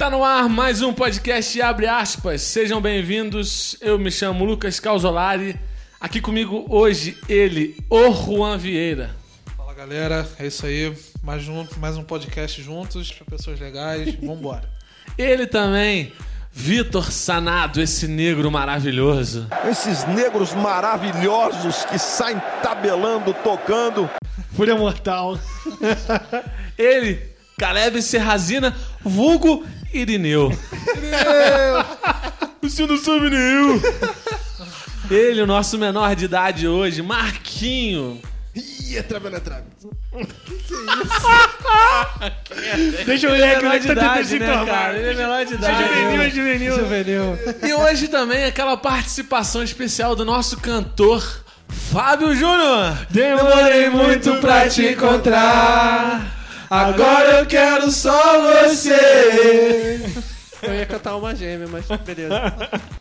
Tá no ar mais um podcast Abre Aspas. Sejam bem-vindos. Eu me chamo Lucas Calzolari. Aqui comigo hoje ele, o Juan Vieira. Fala galera, é isso aí. Mais um podcast juntos, para pessoas legais. Vambora. Ele também, Vitor Sanado, esse negro maravilhoso. Esses negros maravilhosos que saem tabelando, tocando. Fúria Mortal. Ele, Caleb Serrazina, vulgo Irineu. Você não sabe nem eu. Ele, o nosso menor de idade hoje, Marquinho. Ih, trave na trave. Que é isso? Deixa eu olhar aqui, menor de tá tentando idade, se né, tornar. cara? Ele é menor de idade. Juvenil. E hoje também aquela participação especial do nosso cantor Fábio Júnior. Demorei muito pra te encontrar. Agora eu quero só você. Eu ia cantar uma gêmea, mas beleza.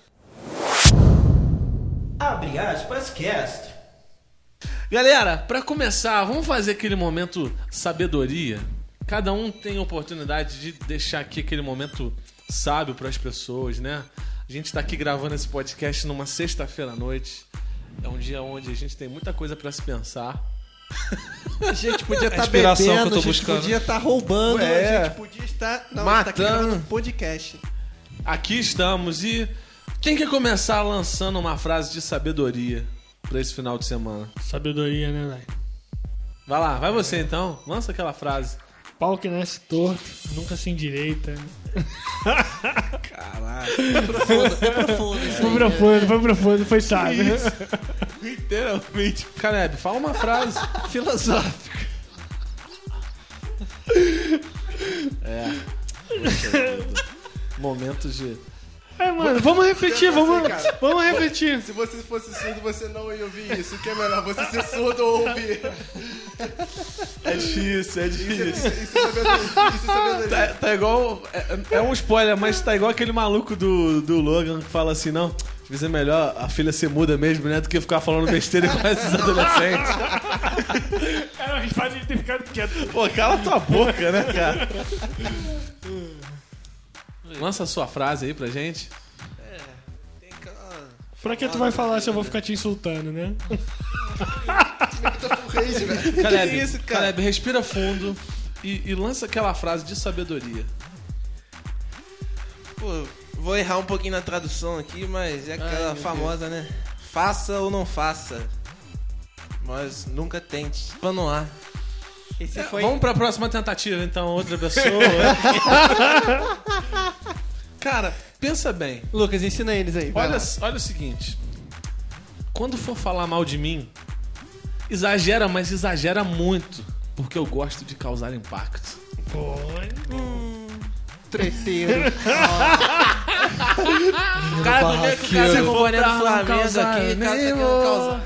Abre aspas, cast. Galera, pra começar, vamos fazer aquele momento sabedoria. Cada um tem a oportunidade de deixar aqui aquele momento sábio pras pessoas, né? A gente tá aqui gravando esse podcast numa sexta-feira à noite. É um dia onde a gente tem muita coisa pra se pensar. A gente podia estar inspiração que eu bebendo, tô a gente buscando. podia estar roubando, É. a gente podia estar... Não, Matando. tá aqui gravando um podcast. Aqui estamos e quem quer começar lançando uma frase de sabedoria pra esse final de semana? Sabedoria, né, velho? Vai lá, vai você então. Lança aquela frase. Pau que nasce torto, nunca se endireita. Caralho. Foi profundo, foi sábio. Literalmente. Caleb, fala uma frase. Filosófico. Momentos de... Mano, vamos refletir, vamos refletir. Se você fosse surdo, você não ia ouvir isso. O que é melhor, você ser surdo ou ouvir? É difícil. Isso é sabedoria. Tá igual... É um spoiler, mas tá igual aquele maluco do Logan que fala assim, não... Às vezes é melhor a filha ser muda mesmo, né? Do que ficar falando besteira com esses adolescentes. Cara, a gente ter ficado quieto. Pô, cala tua boca, né, cara? Lança a sua frase aí pra gente. Pra que tu vai falar se eu vou ficar te insultando, né? Tá com rage, velho. Caleb, Que isso, cara? Caleb, respira fundo e lança aquela frase de sabedoria. Pô, vou errar um pouquinho na tradução aqui, mas é aquela famosa, né? Faça ou não faça, mas nunca tente. Vamos lá. Esse foi... Vamos pra próxima tentativa, então, outra pessoa. Cara, pensa bem. Lucas, ensina eles aí. Olha o seguinte. Quando for falar mal de mim, exagera, mas exagera muito. Porque eu gosto de causar impacto. Treteiro. O cara não vê que o cara se componendo do Flamengo Flamengo aqui, aqui, o cara tá nem querendo vou. causar.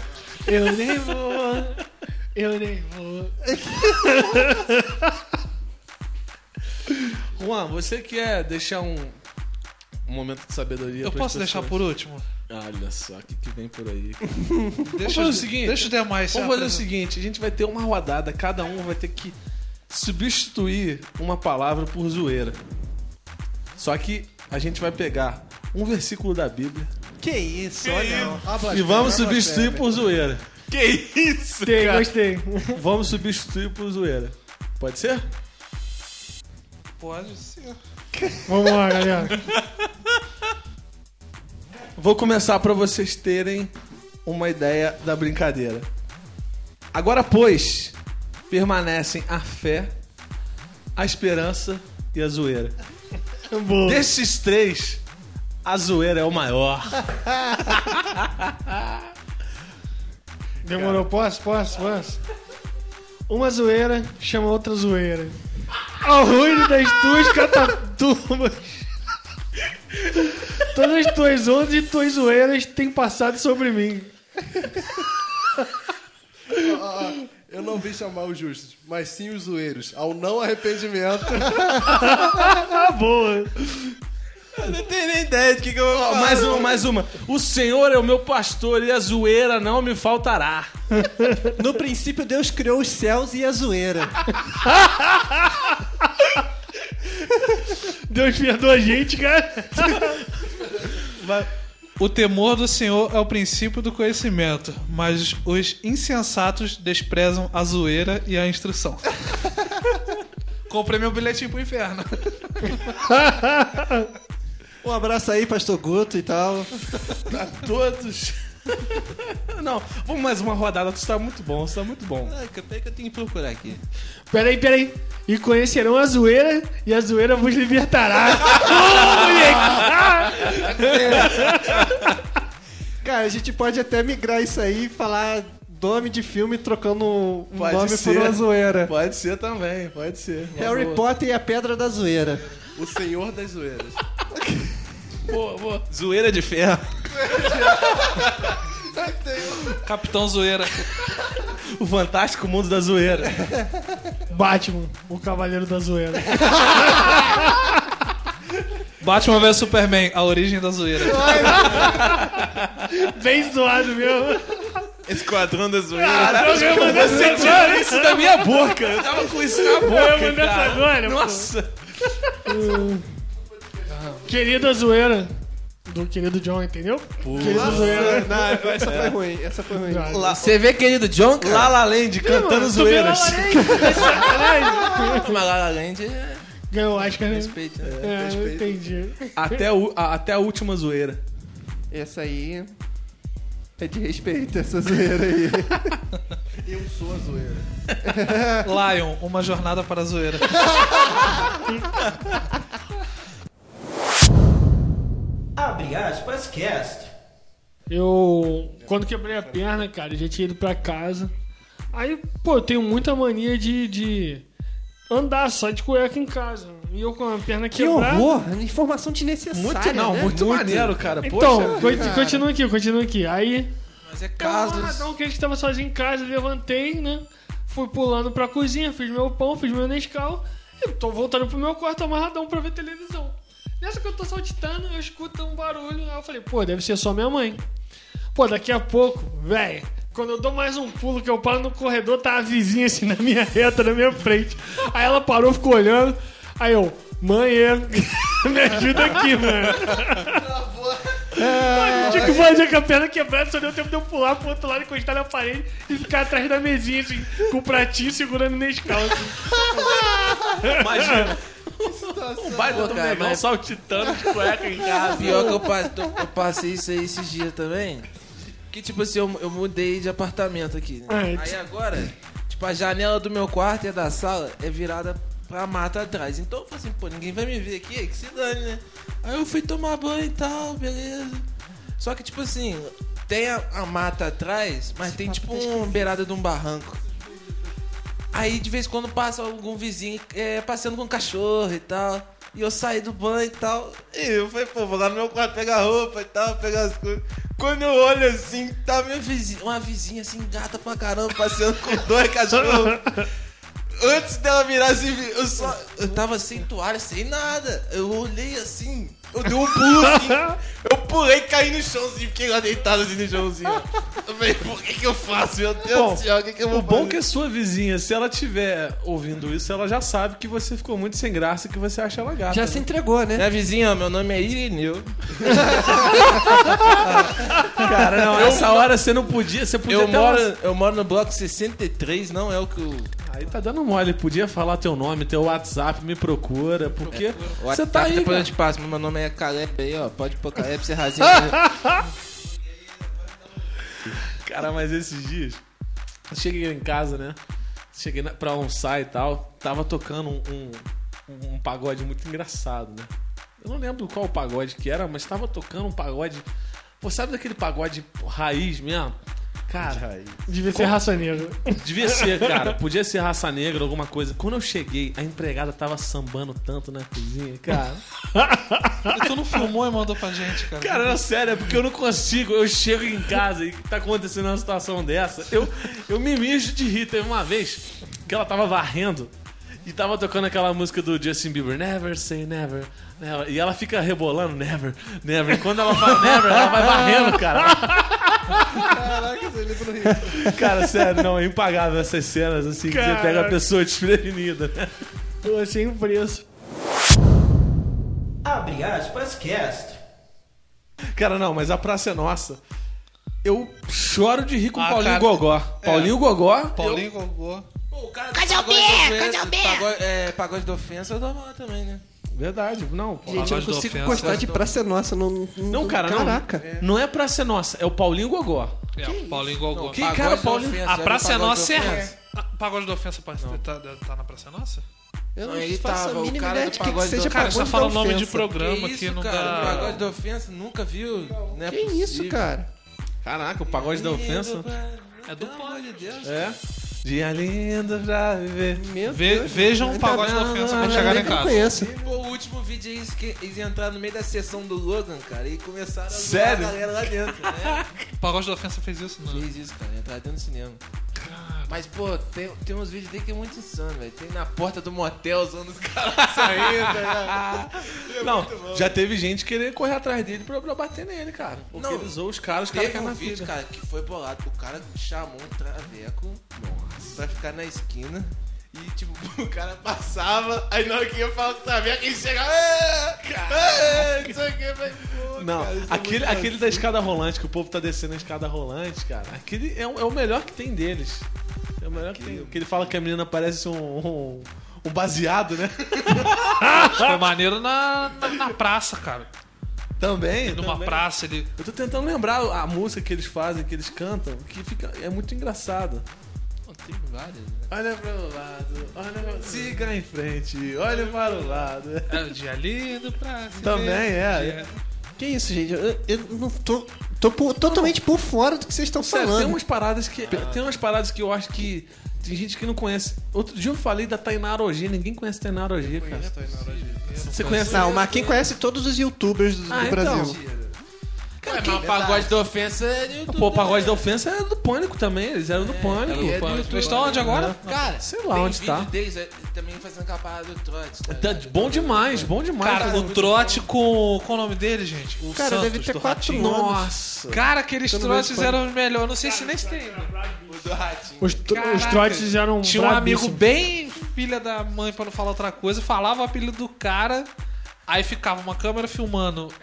Eu nem vou. Juan, você quer deixar um momento de sabedoria Eu pras posso deixar pessoas? por último? Olha só, o que vem por aí. Deixa fazer o seguinte, Deixa os demais. Vamos fazer o seguinte, a gente vai ter uma rodada, cada um vai ter que substituir uma palavra por zoeira. Só que a gente vai pegar um versículo da Bíblia Que isso, olha. e vamos substituir por zoeira. Que isso, Gostei. Vamos substituir por zoeira. Pode ser? Pode ser. Vamos lá, galera. Vou começar para vocês terem uma ideia da brincadeira. Agora, pois, permanecem a fé, a esperança e a zoeira. Boa. Desses três, a zoeira é o maior. Demorou? Posso? Uma zoeira chama outra zoeira. Ao ruído das tuas catatumbas. Todas as tuas ondas e tuas zoeiras têm passado sobre mim. Eu não vim chamar os justos, mas sim os zoeiros, ao não arrependimento. Boa. Eu não tenho nem ideia do que eu vou falar. Mais uma. O Senhor é o meu pastor e a zoeira não me faltará. No princípio, Deus criou os céus e a zoeira. Deus perdoa a gente, cara. O temor do Senhor é o princípio do conhecimento, mas os insensatos desprezam a zoeira e a instrução. Comprei meu bilhetinho pro inferno. Um abraço aí, pastor Guto e tal. A todos. Não, vamos mais uma rodada. Você tá muito bom, você tá muito bom. Peraí que eu tenho que procurar aqui. Peraí. E conhecerão a zoeira, e a zoeira vos libertará. Cara, a gente pode até migrar isso aí e falar nome de filme trocando um Pode nome ser. por uma zoeira. Pode ser também, pode ser. Harry Potter e a Pedra da Zoeira. O Senhor das Zoeiras. Boa. Zoeira de ferro. Capitão Zoeira. O fantástico mundo da zoeira. Batman, o cavaleiro da zoeira. Batman vs Superman, a origem da zoeira. Bem zoado mesmo. Esquadrão da Zoeira. Caralho, você tirou isso da minha boca. Eu tava com isso na boca, Eu mandei essa cara. agora, pô. Nossa. Querida zoeira. Do querido John, entendeu? Querida zoeira. Não, essa foi ruim. Essa foi ruim. Você vê, querido John, cara? La La Land cantando zoeiras. Mas La La Land é Ganhou o Oscar, né? respeito, né? É, entendi. Até a última zoeira. Essa aí é de respeito, essa zoeira aí. Eu sou a zoeira. Lion, uma jornada para a zoeira. Abre aspas, cast. Eu, quando quebrei a perna, cara, eu já tinha ido pra casa. Aí, pô, eu tenho muita mania de andar só de cueca em casa. E eu com a perna Que quebrada. horror! Informação desnecessária, né? Muito maneiro, cara. Então, Poxa. continua aqui. Aí, Mas é eu casos. amarradão, que a gente tava sozinho em casa, levantei, né? Fui pulando pra cozinha, fiz meu pão, fiz meu Nescau. E tô voltando pro meu quarto amarradão pra ver televisão. Nessa que eu tô saltitando, eu escuto um barulho. Aí eu falei, pô, deve ser só minha mãe. Pô, daqui a pouco, velho, quando eu dou mais um pulo, que eu paro no corredor, tá a vizinha assim na minha reta, na minha frente. Aí ela parou, ficou olhando. Aí eu, mãe, me ajuda aqui, mano. Tinha que fazer com a perna quebrada, só deu tempo de eu pular pro outro lado, encostar na parede e ficar atrás da mesinha, assim, com o pratinho segurando Nescau, assim. Imagina. Um baita do cara, negão mas- saltitando de cueca em casa. Pior que eu passei isso aí esses dias também. Que tipo assim, eu mudei de apartamento aqui, né? Aí agora, tipo, a janela do meu quarto e a da sala é virada pra mata atrás. Então eu falei assim, pô, ninguém vai me ver aqui, que se dane, né? Aí eu fui tomar banho e tal, beleza. Só que tipo assim, tem a mata atrás, mas tem tipo uma beirada de um barranco. Aí de vez em quando passa algum vizinho passeando com um cachorro e tal. E eu saí do banho e tal. E eu falei, pô, vou lá no meu quarto pegar roupa e tal, pegar as coisas. Quando eu olho assim, tá minha vizinha, uma vizinha assim, gata pra caramba, passeando com 2 cachorros. Antes dela virar assim, eu tava sem toalha, sem nada. Eu olhei assim, eu dei um pulo assim. Eu pulei e caí no chãozinho, fiquei lá deitado assim no chãozinho. Eu falei, por que eu faço? Meu Deus Bom, do céu, o que eu vou O bom fazer? é que a sua vizinha, se ela estiver ouvindo isso, ela já sabe que você ficou muito sem graça e que você acha ela gata. Já se entregou, né? Minha vizinha, ó, meu nome é Irineu. Cara, não, essa hora você não podia. Você podia Eu moro no bloco 63, não é o que o. Aí tá dando mole. Podia falar teu nome, teu WhatsApp, me procura. Porque você tá aí. Depois Cara. eu te passo, meu nome é Caleb aí, ó. Pode pôr Caleb Serrazinho. Cara, mas esses dias. Eu cheguei em casa, né? Cheguei pra almoçar e tal. Tava tocando um pagode muito engraçado, né? Eu não lembro qual pagode que era, mas tava tocando um pagode. Pô, sabe daquele pagode raiz mesmo? Cara, Devia ser raça negra. devia ser, cara. Podia ser raça negra, alguma coisa. Quando eu cheguei, a empregada tava sambando tanto na cozinha, cara. E tu não filmou e mandou pra gente, cara. Cara, não, sério, é porque eu não consigo. Eu chego em casa e tá acontecendo uma situação dessa. Eu me mijo de rir. Teve uma vez que ela tava varrendo e tava tocando aquela música do Justin Bieber, Never Say Never, Never. E ela fica rebolando, Never, Never. E quando ela fala Never, ela vai varrendo, cara. Caraca, você lembra no Rio. Cara, sério, não, é impagável essas cenas, assim, que você pega a pessoa desprevenida, né? Tô sem preço. Abre aspas, cast. Cara, não, mas a Praça é Nossa. Eu choro de rir com o Paulinho cara, Gogó. Paulinho Gogó. Paulinho Gogó. Pô, o cara Cadê o B? Cadê o B? Pagode da ofensa eu dou mal também, né? Verdade, não. Gente, eu não Pagode da consigo ofensa. gostar de Praça é Nossa. Não, cara, Caraca. não é Praça é Nossa, é o Paulinho Gogó. É, o Paulinho Gogó. Que cara, Paulinho? Ofensa, A Praça é Pagode da Nossa é. Ofensa. Pagode da ofensa tá na Praça é Nossa? Eu não Ele faço tava, a o mínima cara ideia do de que Pagode seja da Cara, você tá Pagode falando da nome de Ofensa. programa Que que isso, não cara? dá. Pagode da ofensa, nunca viu? Não é Que isso, possível. cara? Caraca, o Pagode da Ofensa. É do Pelo amor de Deus. É. Dia lindo pra viver. Meu Deus. Vejam o Pagode da ofensa quando chegar em Eu casa. conheço. Pô, o último vídeo eles entraram no meio da sessão do Logan, cara, e começaram a zoar Sério? a galera lá dentro, né? O Pagode da ofensa fez isso, não? Fez isso, cara, entrar dentro do cinema. Mas, pô, tem uns vídeos dele que é muito insano, velho. Tem na porta do motel, usando os caras saindo, né? Não, já teve gente querer correr atrás dele pra bater nele, cara. Porque Não, ele usou os caras que Teve na um vídeo, vida. cara, que foi bolado. O cara chamou um traveco pra ficar na esquina. E, tipo, o cara passava, aí na hora que ia falar com o traveco, ele chegava. Não sei o que, velho. Não, aquele da escada rolante, que o povo tá descendo a escada rolante, cara, aquele é o melhor que tem deles. É o melhor que tem. Que ele fala que a menina parece um baseado, né? Foi maneiro na praça, cara. Também. Numa também. praça ele. Eu tô tentando lembrar a música que eles fazem, que eles cantam, que é muito engraçado. Tem várias, né? Olha pro lado, siga em frente, olha para o lado. É o dia lindo pra se Também ver. é. Que isso, gente? Eu não tô totalmente por fora do que vocês estão Sério, falando. tem umas paradas que eu acho que tem gente que não conhece. Outro dia eu falei da Tainara OG, ninguém conhece Tainara OG, cara. Você conhece? Não, mas quem conhece todos os youtubers do Ah, Brasil. Ué, mas o pagode da ofensa é do YouTube. Pô, o Pagode da Ofensa era do Pânico também, eles eram do Pânico. é do YouTube. Eles estão onde agora? Cara, Sei lá tem onde vídeo tá. deles também fazendo capa do trote. Tá Tá ligado? bom demais, bom demais. Cara, o trote com. Qual o nome dele, gente? O Cara, Santos, deve ter do 4 Ratinho. nomes. Nossa. Cara, aqueles trotes eram os melhores. Não sei se nem se tem. O do Ratinho. Os Caraca. trotes eram Tinha um amigo brabíssimos. bem filha da mãe, pra não falar outra coisa, falava o apelido do cara, aí ficava uma câmera filmando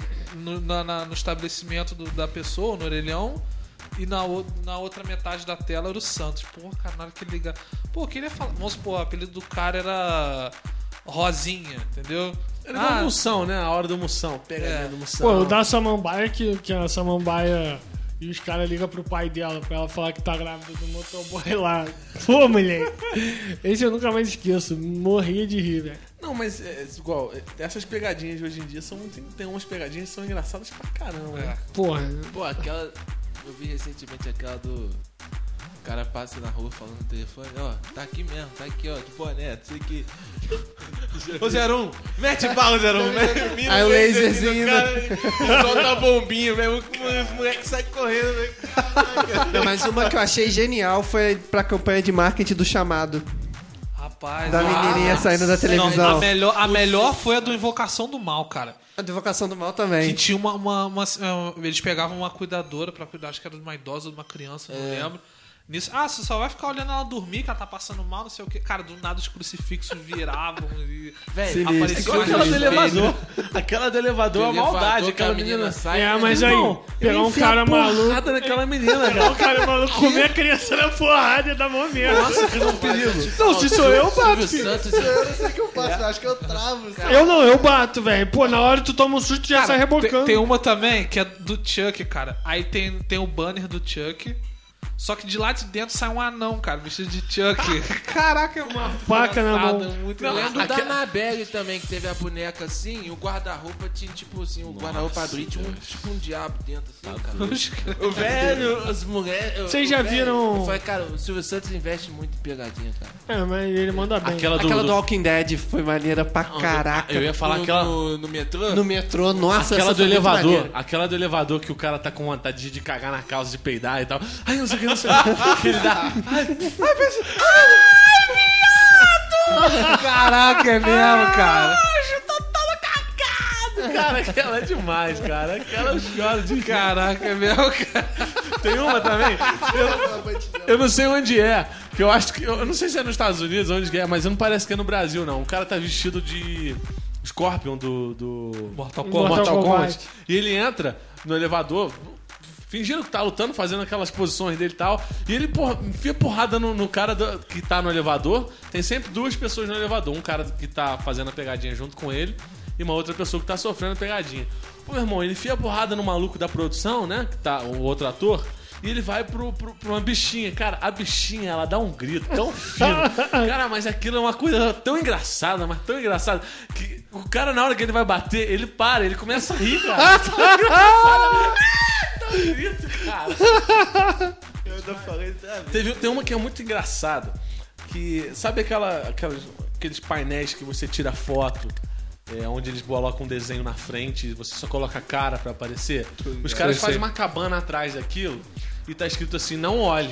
no estabelecimento da pessoa, no orelhão, e na outra metade da tela era o Santos. Pô, cara, na hora que ele liga. Pô, eu queria falar. Vamos supor, o apelido do cara era Rosinha, entendeu? Era igual Moção, né? A hora do Moção. Pegadinha do Moção. Pô, o da Samambaia, que a Samambaia e os caras ligam pro pai dela pra ela falar que tá grávida do motoboy lá. Pô, mulher. Esse eu nunca mais esqueço. Morria de rir, velho. Não, mas igual, essas pegadinhas de hoje em dia tem umas pegadinhas que são engraçadas pra caramba. Né? Porra. Pô, aquela. Eu vi recentemente aquela do. O cara passa na rua falando no telefone, ó, tá aqui mesmo, tá aqui, ó, de boné, não sei o que. Ô 01, mete bala, 01, Aí o laserzinho. Solta a bombinha, velho. Os moleques saem correndo, velho. Não, mas uma que eu achei genial foi pra campanha de marketing do Chamado. Rapaz, Da menininha saindo da Não, televisão. a melhor foi a do Invocação do Mal, cara. A Invocação do Mal Que também. tinha eles pegavam uma cuidadora pra cuidar, acho que era de uma idosa ou de uma criança, não lembro. Nisso, você só vai ficar olhando ela dormir, que ela tá passando mal, não sei o que. Cara, do nada os crucifixos viravam e. Velho, aparecia Igual aquela do um elevador. Aquela do elevador é maldade. que a Aquela menina menina sai. É, mas aí, Irmão, pegar eu um enfio cara a maluco. porrada naquela menina, Pegar cara. um cara maluco, comer a criança na porrada dá mó merda. Nossa, que não perigo. Não, se sou eu bato, Silvio filho. Santos. Eu não sei o que eu faço, eu acho que eu travo. sabe? Eu bato, velho. Pô, na hora tu toma um susto e já sai rebocando. Tem uma também que é do Chuck, cara. Aí tem o banner do Chuck. Só que de lá de dentro sai um anão, cara, vestido de Chuck. Caraca, é uma faca na mão. Muito Eu legal. lembro da Anabelle também, que teve a boneca assim, e o guarda-roupa tinha tipo assim, o guarda-roupa abriu tinha tipo um diabo dentro, assim, cara. O velho, os mulheres. Vocês já viram- Eu falei, cara, o Silvio Santos investe muito em pegadinha, cara. É, mas ele manda bem. Aquela Aquela do Walking Dead foi maneira pra caraca. Eu ia falar no, aquela. no metrô? No metrô, nossa, Aquela essa do foi muito elevador. maneira. Aquela do elevador que o cara tá com vontade de cagar na calça, de peidar e tal. Ai, não sei o que, não sei o que. Que ele dá. Caraca, é mesmo, cara. Cara, aquela é demais, cara. Aquela eu choro de. Caraca, é mesmo, cara. Tem uma também. Eu não sei onde é. Que eu acho que. Eu não sei se é nos Estados Unidos, onde é, mas não parece que é no Brasil, não. O cara tá vestido de Scorpion do Mortal Mortal Kombat. E ele entra no elevador, fingindo que tá lutando, fazendo aquelas posições dele e tal. E ele enfia porrada no cara que tá no elevador. Tem sempre duas pessoas no elevador. Um cara que tá fazendo a pegadinha junto com ele e uma outra pessoa que tá sofrendo a pegadinha. Pô, meu irmão, ele enfia porrada no maluco da produção, né? Que tá o outro ator. E ele vai pra uma bichinha. Cara, a bichinha, ela dá um grito tão fino. Cara, mas aquilo é uma coisa tão engraçada, mas tão engraçada, que o cara, na hora que ele vai bater, ele para, ele começa a rir, cara. Tão engraçado. Dá um grito, cara. Eu ainda falei, tem uma que é muito engraçada, que... Sabe aqueles painéis que você tira foto, onde eles colocam um desenho na frente e você só coloca a cara pra aparecer? Os caras fazem uma cabana atrás daquilo e tá escrito assim, não olhe.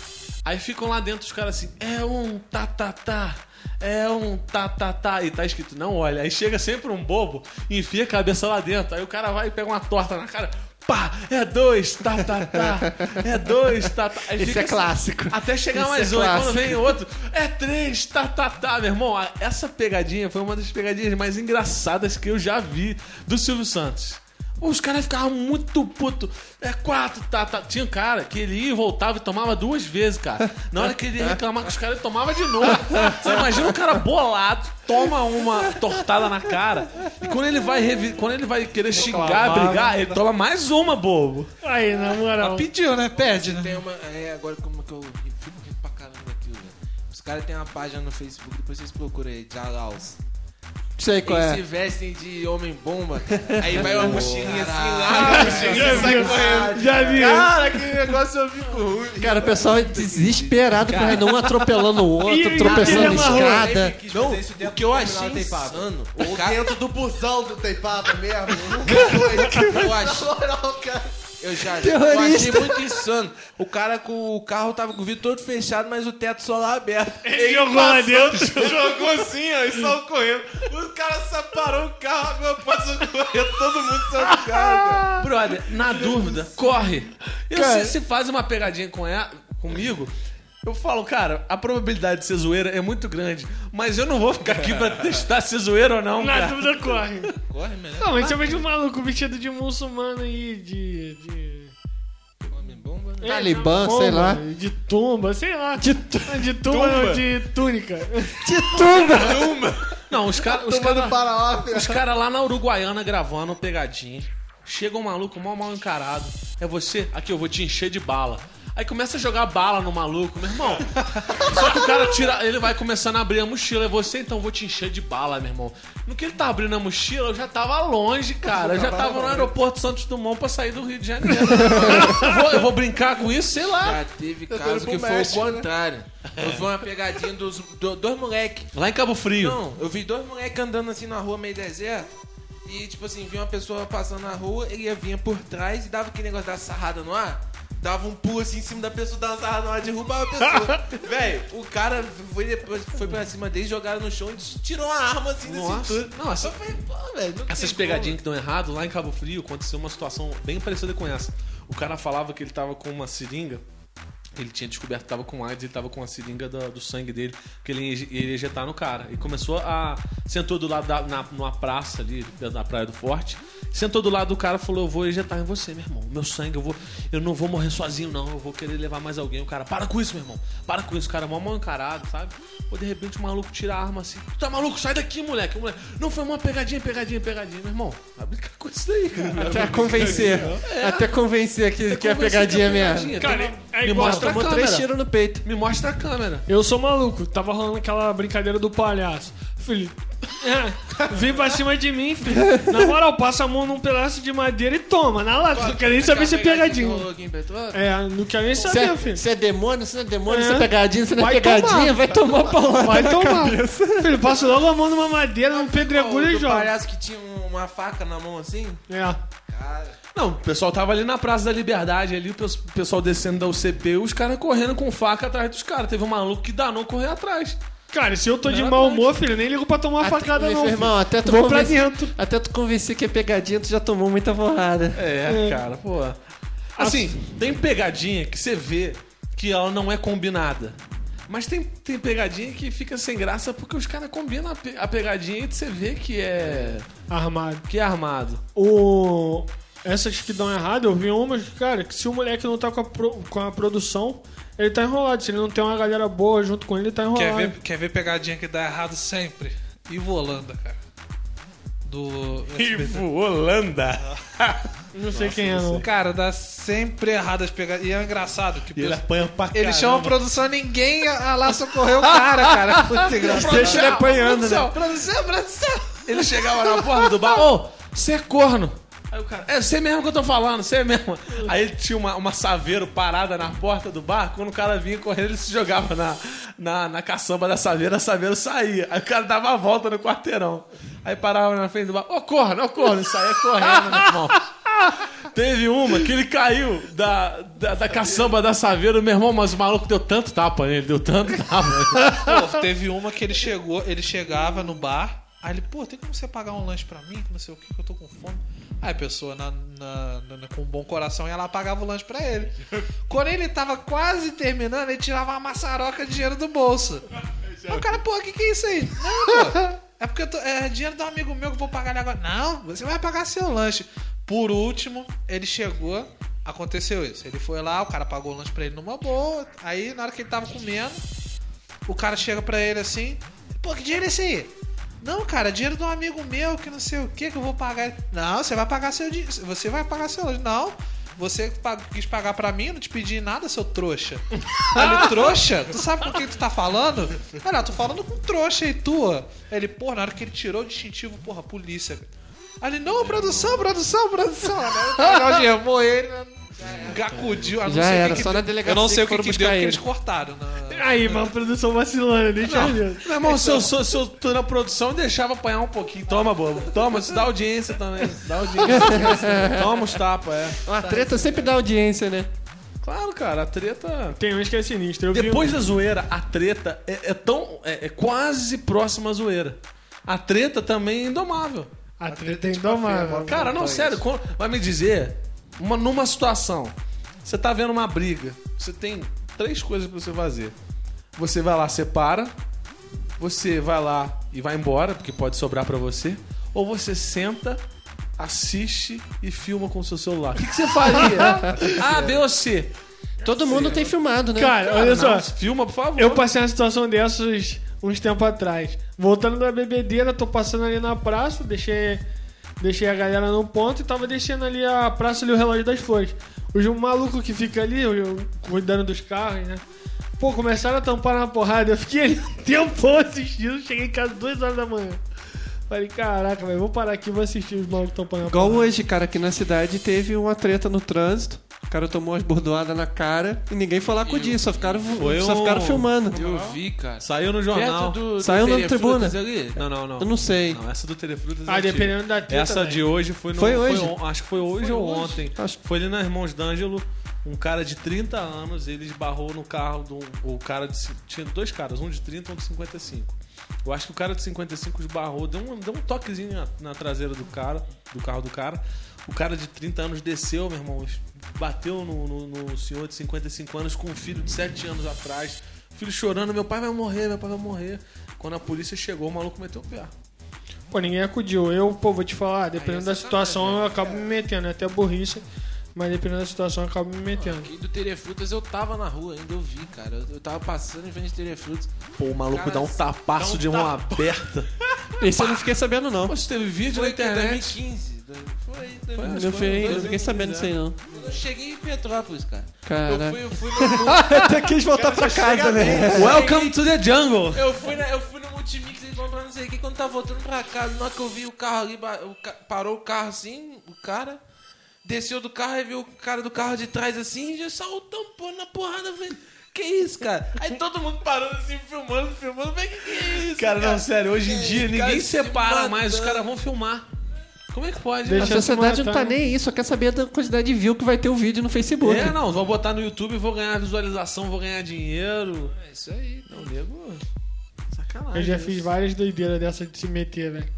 Aí ficam lá dentro os caras assim, é um tá-tá-tá, é um tá-tá-tá, e tá escrito, não olha. Aí chega sempre um bobo e enfia a cabeça lá dentro. Aí o cara vai e pega uma torta na cara, pá, é 2, tá-tá-tá, é 2, tá-tá. Isso é clássico. Até chegar mais um, aí quando vem outro, é 3, tá-tá-tá. Meu irmão, essa pegadinha foi uma das pegadinhas mais engraçadas que eu já vi do Silvio Santos. Os caras ficavam muito putos. É 4, tá. Tinha um cara que ele ia e voltava e tomava 2 vezes, cara. Na hora que ele ia reclamar com os caras, ele tomava de novo. Você imagina um cara bolado, toma uma tortada na cara, e quando ele vai querer xingar, brigar, ele toma mais uma, bobo. Aí, na moral. Pediu, né? Pede, né? Tem uma... agora como que eu fico rindo pra caramba daquilo, né? Os caras têm uma página no Facebook, depois vocês procuram aí, Jalaus. Sei qual Eles é. se vestem de homem-bomba, aí vai uma mochilinha assim lá, a mochilinha sai correndo. Já vi. Cara, que negócio eu fico ruim. Cara, o pessoal é desesperado, correndo um atropelando o outro, E tropeçando aquele na amarrou. escada. Não, o que eu achei insano, Ou dentro do busão do teipado mesmo. eu achei... Eu achei muito insano. O cara com o carro tava com o vidro todo fechado, mas o teto solar aberto. Ele jogou lá dentro. Jogou assim, ó, e saiu correndo. O cara separou o carro, agora passou correndo, todo mundo saiu do carro, cara. Brother, na dúvida, corre. Se faz uma pegadinha comigo, eu falo, cara, a probabilidade de ser zoeira é muito grande, mas eu não vou ficar aqui pra testar se é zoeira ou não, Na cara. dúvida, corre. Corre, melhor. Não, mas eu vejo um maluco vestido de muçulmano e de Homem-bomba, né? Talibã, de pomba, sei lá. De tumba, sei lá. De tumba ou de túnica. Não, os caras Para lá na Uruguaiana gravando pegadinha. Chega um maluco mal encarado. É você? Aqui, eu vou te encher de bala. Aí começa a jogar bala no maluco, meu irmão. Só que o cara ele vai começando a abrir a mochila. É você, então eu vou te encher de bala, meu irmão. No que ele tá abrindo a mochila, eu já tava longe, cara. Eu já tava no aeroporto Santos Dumont pra sair do Rio de Janeiro. Eu vou brincar com isso, sei lá. Já teve caso que foi o contrário. Eu vi uma pegadinha dos dois moleques. Lá em Cabo Frio. Não, eu vi 2 moleques andando assim na rua meio deserto. E tipo assim, vi uma pessoa passando na rua, ele vinha por trás e dava aquele negócio da sarrada no ar. Dava um pulo assim em cima da pessoa, dava uma sarrada no ar, derrubava a pessoa. Velho, o cara foi pra cima dele, jogaram no chão e tirou uma arma assim da cintura. Nossa. Eu falei, pô, velho, não Essas tem pegadinhas que dão errado, lá em Cabo Frio aconteceu uma situação bem parecida com essa. O cara falava que ele tava com uma seringa, ele tinha descoberto que tava com AIDS, ele tava com a seringa do sangue dele, que ele ia injetar no cara. E começou sentou do lado numa praça ali, na Praia do Forte, sentou do lado do cara e falou, eu vou injetar em você, meu irmão. Meu sangue, eu não vou morrer sozinho, não. Eu vou querer levar mais alguém. O cara, para com isso, meu irmão. Para com isso. O cara é mal encarado, sabe? Pô, de repente o maluco tira a arma assim. Tu tá maluco? Sai daqui, moleque. Não, foi uma pegadinha. Meu irmão, vai brincar com isso daí, cara. Até convencer. Até convencer que é pegadinha mesmo. Cara, é Me igual. mostra a Tomou câmera. 3 tiros no peito. Me mostra a câmera. Eu sou maluco, tava rolando aquela brincadeira do palhaço. Filho, vem pra cima de mim, filho. Na moral, passa a mão num pedaço de madeira e toma, na lata. Não quer nem saber se é pegadinha. Não quer nem saber, filho. Se é demônio, se não é demônio, É. se é pegadinha, se não é Vai pegadinha, tomar. vai tomar paulada Vai na tomar. cabeça. Filho, passa logo a mão numa madeira, num pedregulho e O joga. palhaço que tinha uma faca na mão assim. É. Não, o pessoal tava ali na Praça da Liberdade, ali o pessoal descendo da UCP, os caras correndo com faca atrás dos caras. Teve um maluco que danou correr atrás. Cara, se eu tô de mau humor, filho, nem ligo pra tomar uma facada, não. Irmão, Filho. Vou pra dentro. Até tu convencer que é pegadinha, tu já tomou muita porrada. Cara, pô. Assim, tem pegadinha que você vê que ela não é combinada. Mas tem pegadinha que fica sem graça porque os caras combinam a pegadinha e você vê que é Armado. armado. Essas que dão errado, eu vi umas, cara, que se o moleque não tá com a produção, ele tá enrolado. Se ele não tem uma galera boa junto com ele tá enrolado. Quer ver pegadinha que dá errado sempre? Ivo Holanda, cara. Do Ivo Holanda. Não sei quem é, não. Cara, dá sempre errado as pegadinhas. E é engraçado que Ele apanha pra caramba. ele chama a produção e ninguém lá socorreu o cara. Muito engraçado. Deixa ele apanhando, né? Produção. Ele chegava na porta do bar, você é corno. Aí o cara, é você mesmo que eu tô falando, você mesmo. Aí ele tinha uma saveiro parada na porta do bar, quando o cara vinha correndo, ele se jogava na caçamba da saveiro, a saveiro saía. Aí o cara dava a volta no quarteirão. Aí parava na frente do bar, corno, e saía correndo, meu irmão. Teve uma que ele caiu da caçamba da saveiro, meu irmão, mas o maluco deu tanto tapa nele, Pô, teve uma que ele chegava no bar, aí ele, tem como você pagar um lanche pra mim, que não sei o que eu tô com fome. Aí a pessoa com um bom coração ia lá pagava o lanche pra ele. Quando ele tava quase terminando, ele tirava uma maçaroca de dinheiro do bolso. Aí o cara, o que é isso aí? Não, pô, é porque é dinheiro do amigo meu que eu vou pagar ele agora. Não, você vai pagar seu lanche. Por último, ele chegou, aconteceu isso. Ele foi lá, o cara pagou o lanche pra ele numa boa. Aí, na hora que ele tava comendo, o cara chega pra ele assim, que dinheiro é esse aí? Não, cara, dinheiro de um amigo meu que não sei o que eu vou pagar. Não, você vai pagar seu dinheiro. Você vai pagar seu lanche. Não, você quis pagar pra mim, eu não te pedi nada, seu trouxa. Ele, trouxa? Tu sabe com quem tu tá falando? Não, tô falando com trouxa aí, tua. Ele, na hora que ele tirou o distintivo, polícia. Aí ele, não, produção. Ele amou ele, gacudiu. Já era, só na delegacia. Eu não sei o que foram deu, buscar porque ele. eles cortaram. Aí, mas a produção vacilando, deixa eu ver. Meu irmão, se eu tô na produção, eu deixava apanhar um pouquinho. Toma, bobo. Toma, isso dá audiência também. Dá audiência. Toma os tapas, A treta sempre dá audiência, né? Claro, cara, a treta... Tem uns que é sinistro. Depois da zoeira, a treta é quase próxima à zoeira. A treta também é indomável. A treta é indomável. Cara, não, sério, vai me dizer, numa situação, você tá vendo uma briga, você tem 3 coisas pra você fazer. Você vai lá, separa, você vai lá e vai embora, porque pode sobrar pra você, ou você senta, assiste e filma com o seu celular. O que você faria? A, B ou C? Todo mundo tem filmado, né? Cara, olha só. Filma, por favor. Eu passei uma situação dessas uns tempos atrás. Voltando da bebedeira, tô passando ali na praça, deixei a galera no ponto e tava deixando ali a praça ali o relógio das flores. Os malucos que fica ali, cuidando dos carros, né? Começaram a tampar na porrada. Eu fiquei ali um tempão assistindo, cheguei em casa 2 horas da manhã. Falei, caraca, velho, vou parar aqui e vou assistir os malucos tampando na porrada. Igual hoje, cara, aqui na cidade teve uma treta no trânsito. O cara tomou umas bordoadas na cara e ninguém foi lá acudir, só ficaram filmando. Eu vi, cara. Saiu no jornal. Saiu na tribuna. Ali? Não. Eu não sei. Não, essa do Telefrutas. Dependendo da treta. Essa de hoje foi no. Foi hoje? Acho que foi hoje ou ontem. Acho que foi ali na Irmãos D'Angelo. Um cara de 30 anos, ele esbarrou no carro o cara tinha 2 caras, um de 30 e um de 55. Eu acho que o cara de 55 esbarrou, deu um toquezinho na traseira do carro do cara. O cara de 30 anos desceu, meu irmão, bateu no senhor de 55 anos com um filho de 7 anos atrás. O filho chorando, meu pai vai morrer. Quando a polícia chegou, o maluco meteu o pé. Ninguém acudiu. Eu, vou te falar, dependendo da situação, eu acabo me metendo, é até burrice. Mas dependendo da situação, eu acabo me metendo. Aqui do Telefrutas eu tava na rua ainda, eu vi, cara. Eu tava passando em frente de Telefrutas. O maluco cara, dá um tapaço de mão aberta. Esse eu não fiquei sabendo, não. Você teve vídeo Foi na internet? 2015. Não fiquei sabendo disso aí, não. Eu cheguei em Petrópolis, cara. Caraca. Eu fui no... Até quis voltar pra casa, né? Welcome to the jungle. Eu fui no Multimix e comprando não sei o que. Quando tava voltando pra casa, na hora que eu vi o carro ali, parou o carro assim, o cara... Desceu do carro e viu o cara do carro de trás assim e já saiu tampando na porrada, velho. Que isso, cara? Aí todo mundo parando assim, filmando, velho, que é isso? Cara, não, sério, hoje em dia ninguém separa mais, os caras vão filmar. Como é que pode? A sociedade não tá nem aí, só quer saber da quantidade de view que vai ter o vídeo no Facebook. Não, vou botar no YouTube, vou ganhar visualização, vou ganhar dinheiro. É isso aí. Não, nego, sacanagem. Eu já fiz várias doideiras dessas de se meter, velho.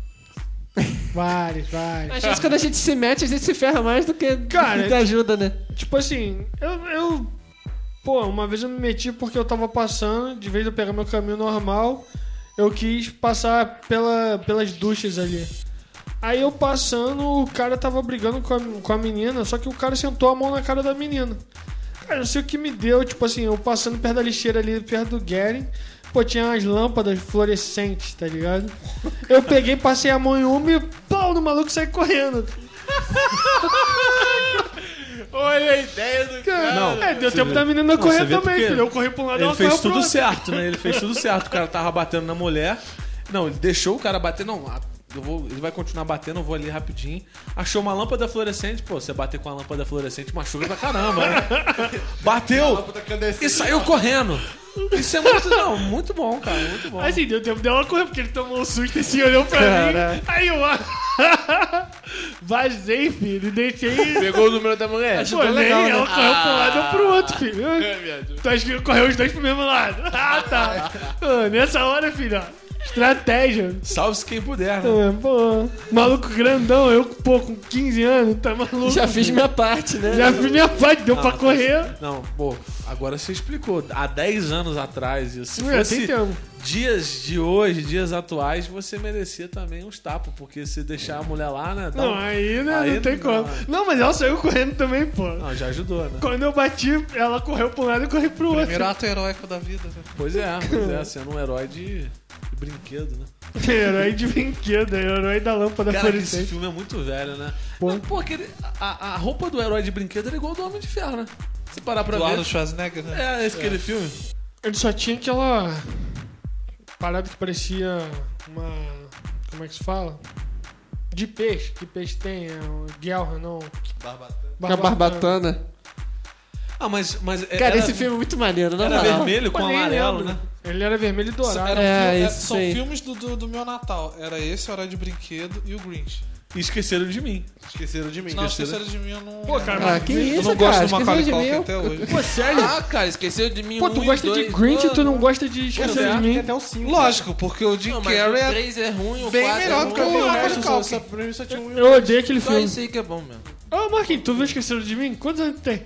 Várias. Às vezes quando a gente se mete, a gente se ferra mais do que cara, ajuda, né? Tipo assim, eu Pô, uma vez eu me meti porque eu tava passando, de vez de eu pegar meu caminho normal, eu quis passar pelas duchas ali. Aí eu passando, o cara tava brigando com a menina, só que o cara sentou a mão na cara da menina. Cara, não sei o que me deu, tipo assim, eu passando perto da lixeira ali, perto do Gary, pô, tinha umas lâmpadas fluorescentes, tá ligado? Eu peguei, passei a mão em uma e pau no maluco, saí correndo. Olha a ideia do cara. Não, deu tempo da menina correr também, porque filho. Eu corri pra um lado e ela Ele fez correu pro tudo outro. certo, né? Ele fez tudo certo. O cara tava batendo na mulher. Não, ele deixou o cara bater. Não, ele vai continuar batendo, eu vou ali rapidinho. Achou uma lâmpada fluorescente. Pô, você bater com a lâmpada fluorescente machuca pra caramba, né? Bateu e saiu correndo. Isso é muito bom, cara. Muito bom. Assim, deu tempo dela correr, porque ele tomou um susto e assim, olhou pra mim. Aí eu vazei, filho, e deixei. Pegou o número da mulher? Pô, nem ela correu pra um lado ou pro outro, filho. Tu acha que correu os dois pro mesmo lado? Ah, tá. Pô, nessa hora, filho, ó. Estratégia. Salve-se quem puder, né? Pô, maluco grandão, eu, pô, com 15 anos, tá maluco? Já fiz minha parte, né? Já fiz minha parte, deu pra correr. Não, pô, agora você explicou. Há 10 anos atrás, se Tem fosse tempo. dias de hoje, dias atuais, você merecia também uns tapas, porque se deixar a mulher lá, né? Não, aí, né, não tem como. Não, mas ela saiu correndo também, pô. Não, já ajudou, né? Quando eu bati, ela correu pra um lado e eu corri pro outro. Primeiro ato heróico da vida. Né? Pois é, sendo um herói de brinquedo, né? Herói de brinquedo, herói da lâmpada Cara, esse fluorescente. filme é muito velho, né? Pô. Não, pô, a roupa do herói de brinquedo era igual do Homem de Ferro, né? Se parar pra Do ver. Arnold Schwarzenegger, né? Aquele filme. Ele só tinha aquela parada que parecia uma... Como é que se fala? De peixe. Que peixe tem? É um guelra, não? A barbatana. Ah, mas Cara, esse filme é muito maneiro, não era é? vermelho com Pô, nem amarelo, lembro. né? Ele era vermelho e dourado. São aí. filmes do meu Natal. Era esse, Hora de Brinquedo e o Grinch. E esqueceram de mim. Esqueceram de mim. Não, Esqueceram de Mim eu não... Pô, cara, Ah, que eu isso, não gosto cara? do Macaulay Esqueceu de Culkin mim. até hoje. Pô, sério? Ah, cara, esqueceu de mim. Pô, tu 1 e gosta de 2. Grinch e tu não Pô, gosta de Esquecer de Mim? Até o 5. Lógico, porque o Jim Não, mas Carrey o é 3 é ruim, o bem 4 melhor é do que ruim. o Macaulay Só, Culkin. pra mim só tinha um. Eu odeio aquele Só filme. isso aí que é bom mesmo. Ô, Marquinhos, tu viu Esqueceram de Mim? Quantos anos tem?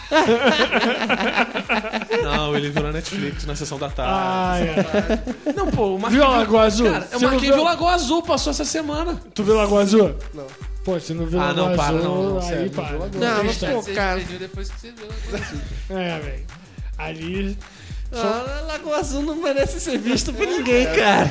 Não, ele viu na Netflix, na sessão da tarde. Ah, é. Não, pô, o Viu a Lagoa Azul? Cara, Você o não Marquinhos viu viu? Lagoa Azul, passou essa semana. Tu viu Lagoa Azul? Não. Pô, você não viu Ah, Lagoa não, para, Azul, não, aí sério, para. Não, mas pô, Você cara. entendeu depois que você viu Lagoa Azul. É, velho. Ali... Ah, Lagoa Azul não merece ser visto por ninguém, cara.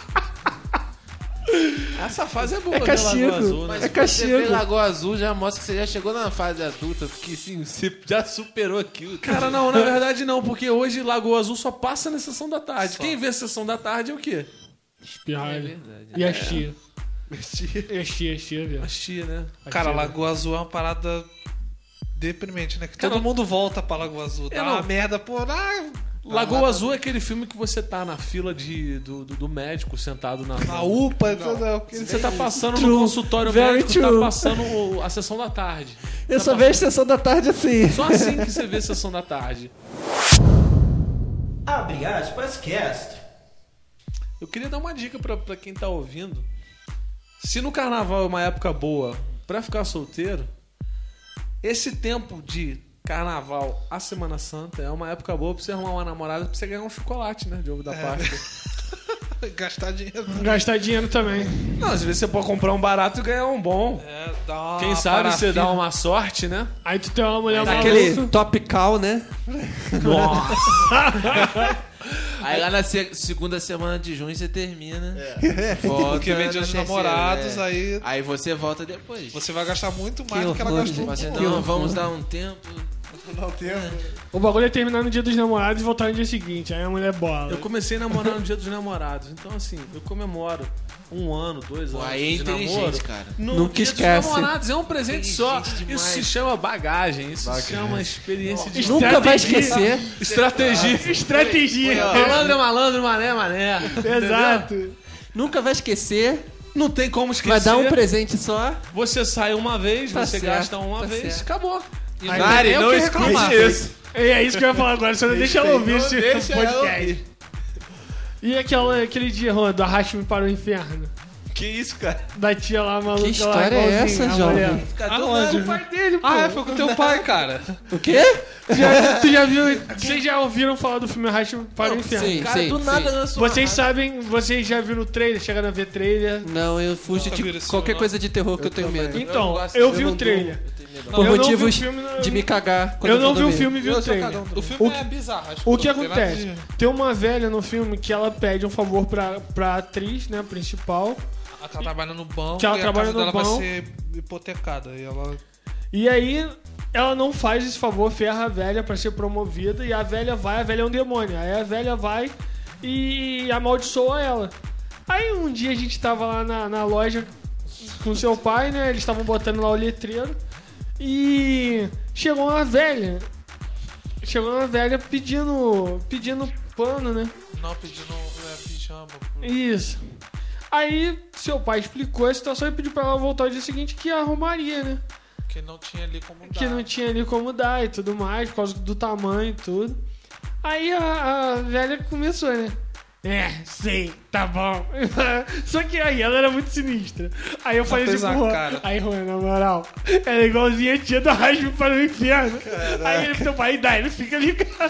Essa fase é boa, É né, castigo. Lagoa Azul, né? Mas É se você vê castigo. Lagoa Azul, já mostra que você já chegou na fase adulta, porque sim, você já superou aquilo. Cara, não, na verdade não, porque hoje Lagoa Azul só passa na sessão da tarde. Quem vê a sessão da tarde é o quê? Espirralho. verdade. E a Chia. A Chia, velho. A tia, né? Cara, Lagoa Azul é uma parada deprimente, né? Que Cara, todo mundo volta pra Lagoa Azul. Dá não. uma merda, pô. Lagoa Azul é aquele filme que você tá na fila do médico sentado na UPA, Você tá passando True. no consultório Very médico, tá true. passando a sessão da tarde. Eu só vejo Sessão da Tarde assim. Só assim que você vê a sessão da tarde. Abre aspas, cast. Eu queria dar uma dica pra quem tá ouvindo. Se no carnaval é uma época boa pra ficar solteiro, esse tempo de carnaval a Semana Santa é uma época boa pra você arrumar uma namorada, pra você ganhar um chocolate, né? De ovo da Páscoa. Gastar dinheiro. Gastar dinheiro também. Não, às vezes você pode comprar um barato e ganhar um bom. É, dá uma Quem sabe você parafina. dá uma sorte, né? Aí tu tem uma mulher Aquele maluca. top cal, né? Aí lá na segunda semana de junho você termina. Volta Porque vem Dia na dos terceira, Namorados, aí Aí você volta depois. você vai gastar muito mais do que ela horror, gastou. Você Que não, horror. vamos dar um tempo. Não tempo. O bagulho é terminar no dia dos namorados e voltar no dia seguinte. Aí a mulher bola. Eu comecei a namorar no Dia dos Namorados. Então, assim, eu comemoro 1 ano, 2 anos Aí é de inteligente, namoro. cara. No Nunca Dia esquece. dos Namorados. É um presente só. Inteligente demais. Isso se chama bagagem. Isso se chama experiência de... Nunca vai esquecer. Estratégia. Estratégia. Malandro é malandro, mané é mané. Exato. Nunca vai esquecer. Não tem como esquecer. Vai dar um presente só. Você sai uma vez, Tá você certo, gasta uma tá vez, certo. acabou. E Aí Mari, tem o não que escute reclamar. isso. É isso que eu ia falar agora. Você não deixa ela ouvir esse deixa ela podcast. E aquele dia, Ron, do Arraste-me para o Inferno? Que isso, cara? Da tia lá, maluca. Que história é essa, jovem? Aonde? O pai dele, pô. Foi com teu pai, cara. O quê? Tu já viu... Vocês já ouviram falar do filme Arraste para o Inferno? Sim, Cara, sim. do nada sim. lançou Vocês sabem... Vocês já viram o trailer? Chegaram a ver trailer? Não, eu fujo Nunca vi de esse qualquer filme, coisa de terror que eu tenho medo. Então, gosto, eu eu vi não o trailer. Por eu não vi motivos o filme, de me cagar. quando Eu não tô vi o dormindo. filme e vi o trailer. O filme é bizarro. acho O que não tem nada acontece? de- Tem uma velha no filme que ela pede um favor pra atriz, né, principal. Ela trabalha no banco Que ela e trabalha a casa no dela banco. vai ser hipotecada. E ela... E aí, ela não faz esse favor, ferra a velha pra ser promovida. E a velha é um demônio. Aí a velha vai e amaldiçoa ela. Aí um dia a gente tava lá na loja com seu pai, né? Eles estavam botando lá o letreiro. E chegou uma velha. Pedindo pano, né? Não pedindo pijama. Isso. Aí seu pai explicou a situação e pediu pra ela voltar no dia seguinte que arrumaria, né? Que não tinha ali como dar. Que não tinha ali como dar e tudo mais, por causa do tamanho e tudo. Aí a velha começou, né? Sei, tá bom. Só que aí ela era muito sinistra. Aí eu falei fez assim, a pro Juan, cara. aí Juan, na moral, ela é igualzinha a tia do Arraste para o Inferno. Aí ele teu pai dá, ele fica ligado.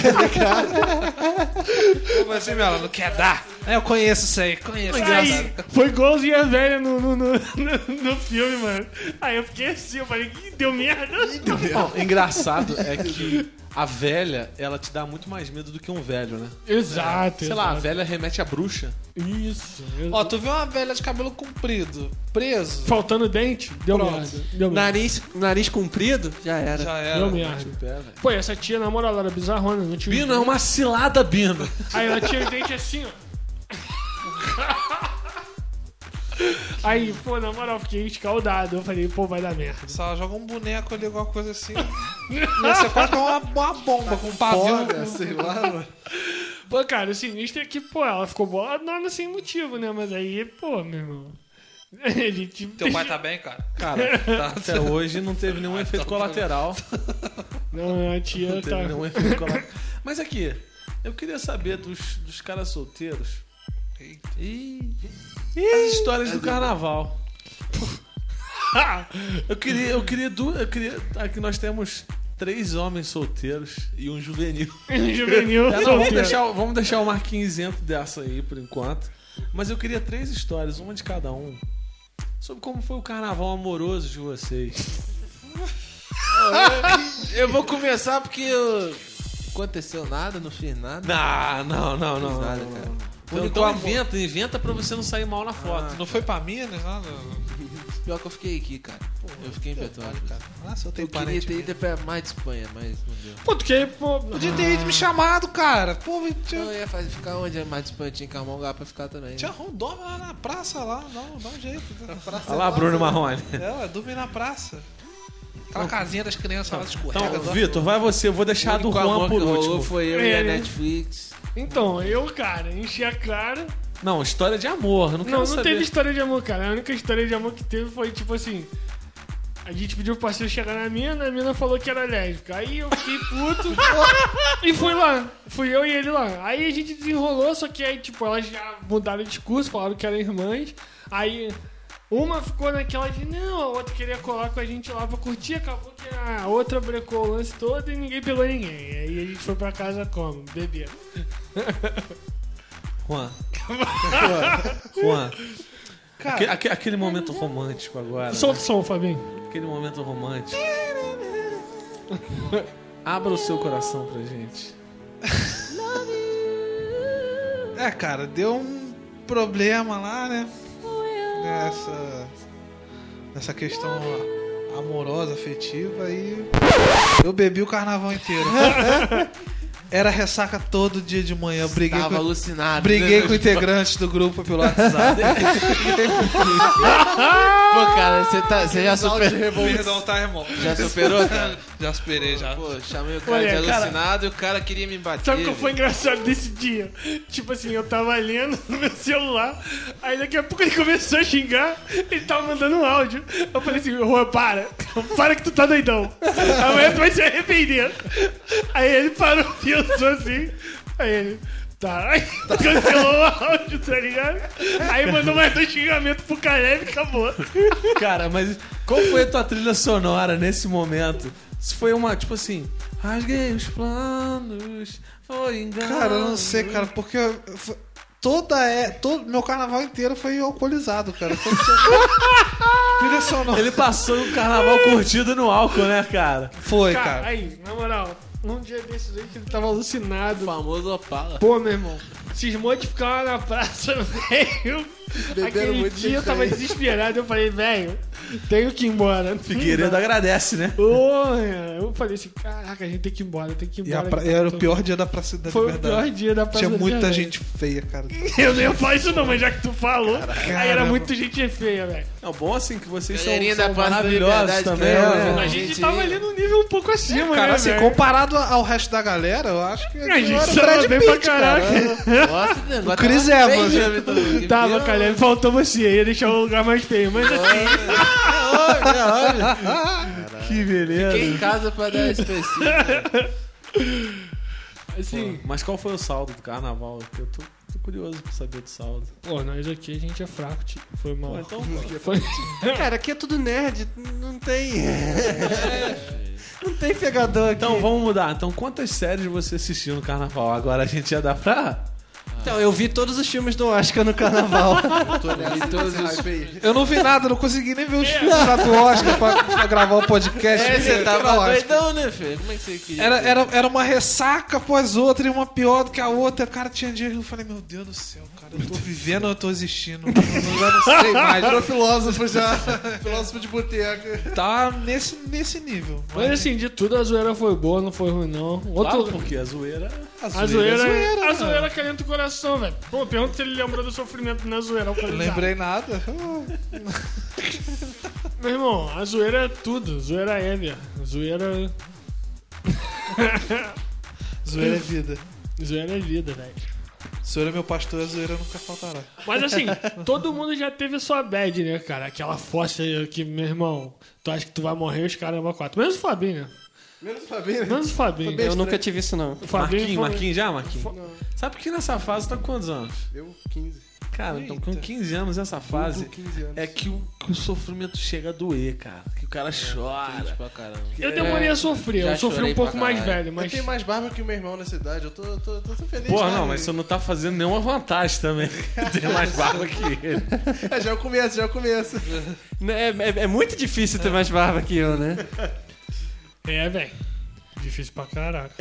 Eu falei assim, ela não quer dar. Eu conheço isso aí, conheço. Aí foi igualzinha a velha no filme, mano. Aí eu fiquei assim, eu falei, que deu merda. Não, engraçado é que a velha, ela te dá muito mais medo do que um velho, né? Exato, Sei lá, a velha remete à bruxa. Isso. Ó, tu viu uma velha de cabelo comprido, preso? Faltando dente, deu Pronto. merda. Deu merda. Nariz comprido? Já era. Já era. Deu merda. Pô, essa tia, na moral, ela era bizarrona, não tinha. Bino, é uma cilada, Bino. Aí ela tinha os dentes assim, ó. Aí, pô, na moral, fiquei escaldado. Eu falei, pô, vai dar merda. Se ela joga um boneco ali, alguma coisa assim. Ia ser quase que uma bomba com um pavio. Olha, sei lá, mano. Pô, cara, o sinistro é que, pô, ela ficou boladona sem motivo, né? Mas aí, pô, meu irmão. Ele tipo. Teu pai tá bem, cara? Cara, até hoje não teve nenhum efeito colateral. Não, a tia Não tá. teve nenhum efeito colateral. Mas aqui, eu queria saber dos caras solteiros. As histórias do carnaval. Aqui nós temos 3 homens solteiros e um juvenil. Juvenil, Não, solteiro. vamos deixar o Marquinhos isento dessa aí por enquanto. Mas eu queria 3 histórias, uma de cada um, sobre como foi o carnaval amoroso de vocês. Eu vou começar porque aconteceu nada, não fiz nada. Não. Não fiz nada, cara. Então inventa pra você não sair mal na foto. Não foi pra Minas, nada? Pior que eu fiquei aqui, cara. Eu fiquei em Petrópolis, cara. Nossa, eu tenho Eu queria parente. ter ido pra mais de Espanha, mas não deu. Pô, tu quer, pô. Podia ter ido me chamado, cara. Pô, Eu ia ficar onde é mais de Espanha? Tinha que arrumar um lugar pra ficar também. tinha dorme lá na praça lá. Dá um jeito. Olha lá, Bruno Marrone. Dorme na praça. Aquela casinha das crianças lá escorrega. Então, Vitor, vai você. Eu vou deixar do O único Juan amor por que rolou último. foi eu e a É, né? Netflix. Então, eu, cara, enchi a cara. Não, história de amor. Não quero Não saber. teve história de amor, cara. A única história de amor que teve foi tipo assim. A gente pediu pro parceiro chegar na mina falou que era lésbica. Aí eu fiquei puto e fui lá. Fui eu e ele lá. Aí a gente desenrolou, só que aí, tipo, elas já mudaram o discurso, falaram que eram irmãs. Aí uma ficou naquela de não, a outra queria colar com a gente lá pra curtir, acabou que a outra brecou o lance todo e ninguém pegou ninguém. Aí a gente foi pra casa como? Beber. Juan. Aquele momento romântico agora. Solta o som, Fabinho. Aquele momento romântico. Abra o seu coração pra gente. Cara, deu um problema lá, né? Nessa questão amorosa, afetiva, e eu bebi o carnaval inteiro. Era ressaca todo dia de manhã. Eu Tava alucinado. briguei né? com integrantes do grupo pelo WhatsApp. Pô, cara, você já superou. Perdão, tá, irmão? Já superou, cara? Já superei, já. Pô, chamei o cara Olha, de cara, alucinado e o cara queria me bater. Sabe o que foi velho. engraçado desse dia? Tipo assim, eu tava lendo no meu celular, aí daqui a pouco ele começou a xingar, ele tava mandando um áudio. Eu falei assim, Juan, para que tu tá doidão. Amanhã tu vai se arrepender. Aí ele parou, pensou assim, aí ele, Tá. Cancelou o áudio, tá ligado? Aí mandou mais 2 xingamentos pro Caleb e acabou. Cara, mas qual foi a tua trilha sonora nesse momento? Se foi uma, tipo assim, rasguei os planos, foi engano. Cara, eu não sei, cara, porque todo meu carnaval inteiro foi alcoolizado, cara. Trilha sonora. Ele passou o carnaval curtido no álcool, né, cara? Foi, cara. Aí, na moral, num dia desses aí que ele tava alucinado. O famoso Opala. Pô, meu irmão, cismou de ficar lá na praça, velho. Aquele muito dia eu sem tava freio. desesperado. Eu falei, velho, tenho que ir embora. Figueiredo agradece, né? Porra, eu falei assim, caraca, a gente tem que ir embora, tem que ir E embora. era o pior dia da Praça da Foi o Liberdade. pior dia da Praça Tinha da muita Liberdade. gente feia, cara. Eu nem ia falar isso não, mas já que tu falou, aí era Caramba. muita gente feia, velho. É bom assim que vocês são, Galerinha da são Praça da maravilhosos Liberdade, também, cara, né? A gente tava ali no nível um pouco acima, Cara, né, assim, velho? comparado ao resto da galera, eu acho que A gente era o tava Brad bem Pitt, pra caraca. Nossa, O Chris Evans. Tava, Caleb, faltou você, ia deixar o lugar mais feio, mas assim... Que beleza. Fiquei em casa pra dar específico. assim, Mas qual foi o saldo do carnaval? Eu tô curioso pra saber do saldo. pô, nós aqui a gente é fraco, tio. Foi mal. Pô, então, Foi... Cara, aqui é tudo nerd, não tem. Não tem pegador aqui. então vamos mudar. Então quantas séries você assistiu no carnaval? Agora a gente já dá pra... Então, eu vi todos os filmes do Oscar no carnaval. Eu não vi nada, não consegui nem ver os filmes lá do Oscar pra gravar o podcast. Você Pra tava Oscar. doidão, né, filho? Como é que você queria? Era uma ressaca após outra e uma pior do que a outra. Cara, tinha dia que eu falei, meu Deus do céu, cara, eu tô vivendo ou eu tô existindo? Eu já não sei mais. Virou filósofo já. Filósofo de boteca. Tá nesse nível. Mas assim, de tudo a zoeira foi boa, não foi ruim, não. Claro, porque a zoeira... A zoeira calienta o coração, velho. Pô, pergunta se ele lembrou do sofrimento na zoeira. Não lembrei nada. Meu irmão, a zoeira é tudo. Zoeira é, velho. Zoeira Zoeira é vida. é vida, velho. Zoeira é meu pastor, a zoeira nunca faltará. Mas assim, todo mundo já teve a sua bad, né, cara? Aquela fossa que, meu irmão, tu acha que tu vai morrer, os caras vão 4. Menos o Fabinho, né? Menos o Fabinho. Menos o Fabinho. Eu nunca tive isso, não. O Fabinho Marquinhos já, Marquinhos? Sabe que nessa fase tá com quantos anos? Eu, 15. Cara, então com 15 anos nessa fase 15 anos. é que o sofrimento chega a doer, cara. Que o cara chora. Pra caramba. Eu demorei a sofrer, Já eu sofri chorei um pouco pra mais caralho. velho, Eu mas... tenho mais barba que o meu irmão nessa idade. Eu tô feliz. Porra, cara. não, mas você não tá fazendo nenhuma vantagem também. Tem mais barba que ele. Já é o começo. É muito difícil ter mais barba que eu, né? É, velho. Difícil pra caraca.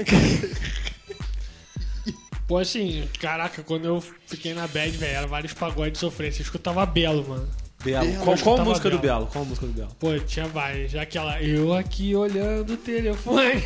Pô, assim, caraca, quando eu fiquei na bad, velho, era vários pagodes de sofrência. Eu escutava Belo, mano. Belo. Qual a música do Belo? Qual a música do Belo? Pô, tinha várias. Já aquela, eu aqui olhando o telefone.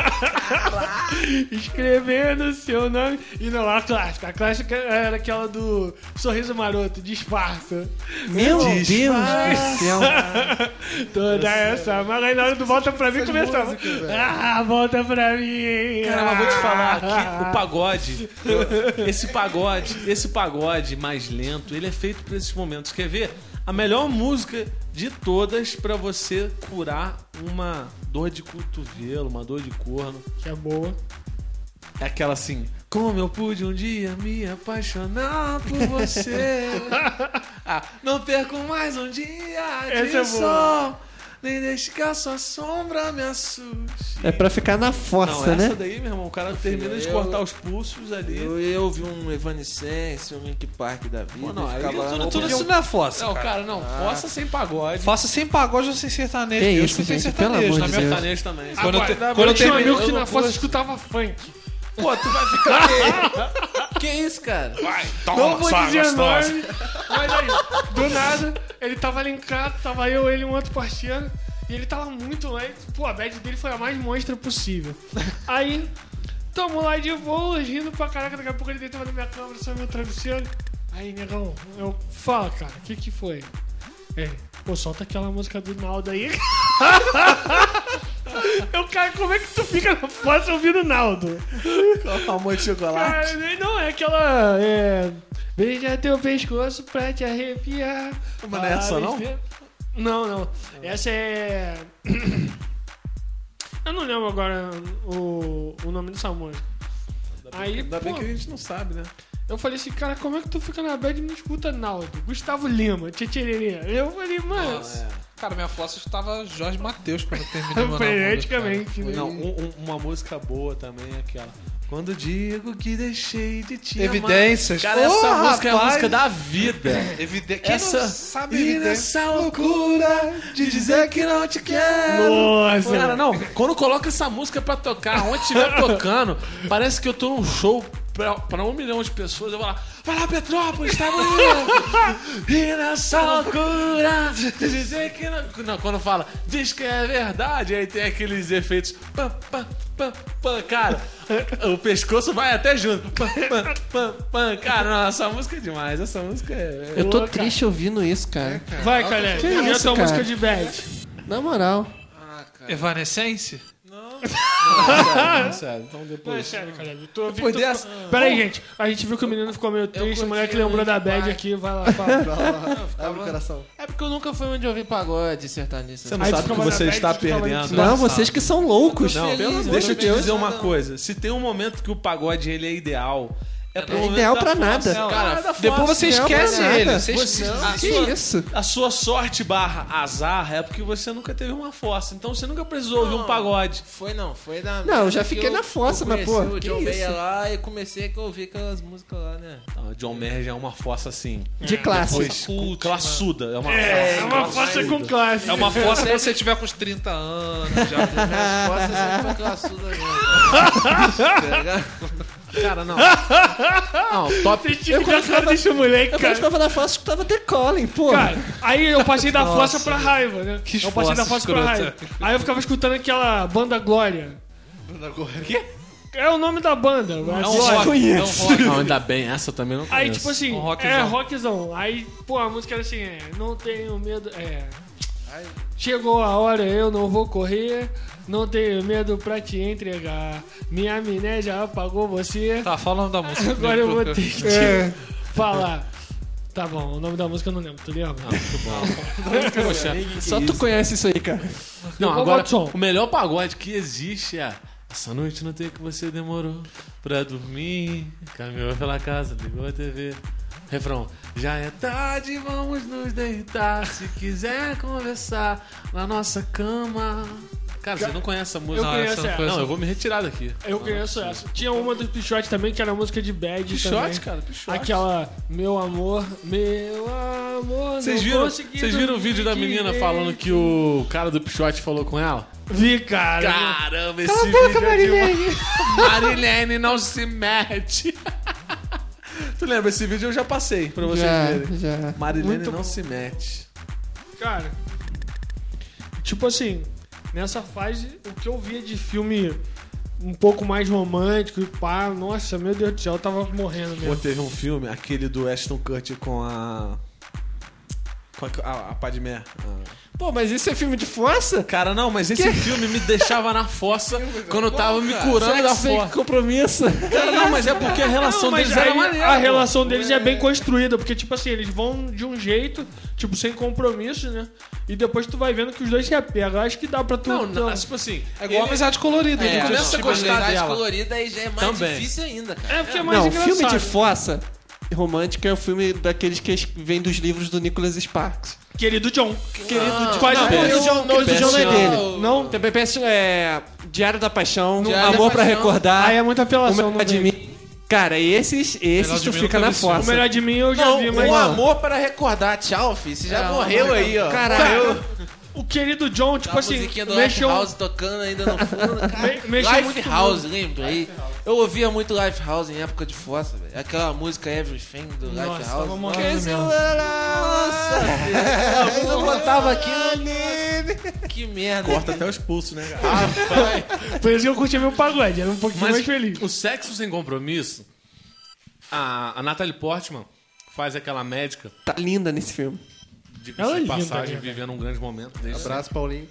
Escrevendo seu nome. E não, a clássica. A clássica era aquela do Sorriso Maroto, disfarça. Meu Deus do céu. Toda essa. Mas aí na hora do volta pra mim começava. Ah, volta pra mim. Cara, mas vou te falar aqui, o pagode, esse pagode mais lento, ele é feito pra esses momentos. Quer ver? A melhor música de todas pra você curar uma dor de cotovelo, uma dor de corno, Que é boa. é aquela assim: como eu pude um dia me apaixonar por você. Não perco mais um dia de Essa é boa. sol, nem deixe que a sua sombra me assuste. É pra ficar na Não, fossa, essa né? daí, meu irmão, o cara termina de cortar os pulsos ali. Eu vi um Evanescence, um Link Park da vida. Pô, não, aí ficava lá Tudo no- isso não é fossa, Não, cara. cara, não. Fossa sem pagode. Faça sem pagode ou sem sertanejo. Que Eu isso, escutei gente, pelo sertanejo amor na de minha Deus. Sertanejo também. Quando eu te- Agora, quando eu tinha um terminei- amigo que eu na não fossa curto- escutava funk. Pô, tu vai ficar. Que isso, cara? Não vou dizer nome, mas aí, do nada, ele tava ali em casa, tava eu, ele e um outro parceiro, e ele tava muito lá, e, pô, a bad dele foi a mais monstra possível. Aí, tamo lá de boa, rindo pra caraca, daqui a pouco ele deitava na minha cama, sobre meu travesseiro. Aí, negão, eu, fala, cara, o que foi? Pô, solta aquela música do Naldo aí. Eu, cara, como é que tu fica na fossa ouvindo Naldo? Amor de chocolate. Cara, não, é aquela. Beija teu pescoço pra te arrepiar. Mas não é essa, não? Não. Essa é. Eu não lembro agora o nome dessa música. Aí, Ainda bem pô, que a gente não sabe, né? eu falei assim, cara, como é que tu fica na bad e não escuta Naldo? Gustavo Lima, Tchê. Eu falei, mano, Cara, minha fossa estava Jorge Mateus quando eu terminei meu namoro. freneticamente, né? Não, uma música boa também é aquela. Quando digo que deixei de te Evidências. amar. Cara, essa Porra, música é a rapaz. música da vida. Quem Essa não sabe e evidências? nessa loucura de dizer que não te quero. Nossa, Cara, não, quando coloca essa música pra tocar, onde estiver tocando, parece que eu tô num show pra 1 milhão de pessoas. Eu vou lá, vai lá, Petrópolis, tá bonito. E nessa loucura de dizer que não. Não, quando fala, diz que é verdade, aí tem aqueles efeitos. Pam, pam, pam, pam, cara, o pescoço vai até junto. Pam, pam, pam, pam. Cara, não, essa música é demais. Essa música é. Eu tô triste ouvindo isso, cara. vai, Calé, Que e a isso, tua cara? música de bad? Na moral. Evanescence? Sério, então Não, é depois. sério, Calé. Tô Depois dessa. Pera aí, gente. A gente viu que o menino ficou meio triste, o moleque lembrou da bad aqui. Vai lá, fala. Abre o coração. É porque eu nunca fui onde eu ouvi pagode, sertanejo. Você não Aí sabe o que ficava você na está bad, ficava perdendo. no- Não, vocês que são loucos. Não, Feliz, deixa eu te Deus. dizer uma coisa. Se tem um momento que o pagode ele é ideal, é pro É momento ideal da pra fossa. nada. Cara, da Depois fossa. você Não, esquece nada. ele. Que isso? A sua sorte barra azar é porque você nunca teve uma fossa. Então você nunca precisou ouvir um pagode. Foi na. Não, eu já que fiquei na fossa, mas, pô, O que John isso? Mayer lá e comecei a ouvir aquelas músicas lá, né? Não, John Mayer já é uma fossa assim. De classe. Pois, classuda. É uma É fossa. uma fossa com classe. É uma fossa quando você tiver com uns 30 anos. Já. Minhas costas sempre foi classuda mesmo. Tá ligado? Cara, não. Não, top. Você tinha que ver a cara desse moleque, Eu quando cara. ficava na fossa, escutava The Calling, pô. Cara, aí eu passei da fossa pra raiva, né? Que Eu passei da fossa fossa pra escrota. raiva. Aí eu ficava escutando aquela banda Glória. Quê? É o nome da banda. É um Glória. rock. É um rock. Não, ainda bem, essa eu também não conheço. Aí, tipo assim, Um rockzão. é rockzão. Aí, pô, a música era assim, não tenho medo, chegou a hora, eu não vou correr, não tenho medo pra te entregar. Minha amnésia apagou você, Tá, fala o nome da música. agora eu vou ter que te É. falar. Tá bom, o nome da música eu não lembro, tu lembra? Poxa, Só tu conhece isso aí, cara. não, Qual agora, o som? o melhor pagode que existe é... Essa noite não tem que você demorou pra dormir. Caminhou pela casa, ligou a TV. Refrão. Já é tarde, vamos nos deitar. Se quiser conversar na nossa cama. Cara, você não conhece essa música? Eu Não, conheço essa não essa. conheço. Não, eu vou me retirar daqui. Eu conheço essa. Tinha uma do Pichote também, que era música de bad também. Pichote, cara, Pichote. Aquela, meu amor, Vocês não viram, consegui vocês viram o vídeo da dormir menina direito. falando que o cara do Pichote falou com ela? Vi, cara. Caramba, esse vídeo é demais. Marilene não se mete. Tu lembra? Esse vídeo eu já passei pra vocês verem. Já. Marilene Muito não bom. se mete. Cara, tipo assim, nessa fase, o que eu via de filme um pouco mais romântico e pá, nossa, meu Deus do céu, eu tava morrendo Pô, mesmo. teve um filme, aquele do Ashton Kutcher com a... Com a Padmé. Pô, mas isso é filme de fossa? Cara, não, mas esse filme me deixava na fossa quando eu tava me curando da Sexo sem fossa. compromisso. Cara, não, mas é porque a relação Não, mas deles era aí maneira. a pô. relação deles é bem construída, porque, tipo assim, eles vão de um jeito, tipo, sem compromisso, né? E depois tu vai vendo que os dois se apegam. Acho que dá pra tu. Não, tipo assim... É igual amizade colorida. Ele né? começa a tipo, gostar amizade dela. colorida aí já é mais Também. difícil ainda, cara. É porque é mais Não, engraçado. filme de fossa romântico é o filme daqueles que vem dos livros do Nicholas Sparks. Querido John. Querido Quase não, não, o do John não é dele. Não? Também penso, Diário da Paixão, Diário da Amor pra Paixão. Recordar, Aí é muita O apelação. Melhor no de meio. Mim. Cara, esses Melhor de tu Mim fica eu na nunca vi. O fossa. melhor de mim eu já Não, vi, mas. um amor para recordar. Tchau, filho. Você já morreu aí, ó. Caralho. O querido John, tipo A assim, musiquinha do Life mexeu. House tocando ainda no fundo. Cara. Mexeu Life muito House, lembra aí? Eu ouvia muito Life House em época de fossa, velho. Aquela música Everything do Life Nossa, House. tava morrendo Nossa, mesmo. Às vezes eu botava aquilo. Que merda. Corta até os pulsos, né, cara? Por isso que eu curti meu pagode, era um pouquinho mais feliz. o Sexo Sem Compromisso, a Natalie Portman faz aquela médica, Tá linda nesse filme. de Ela é linda, passagem, né, vivendo um grande momento. Desde Abraço, Paulinho.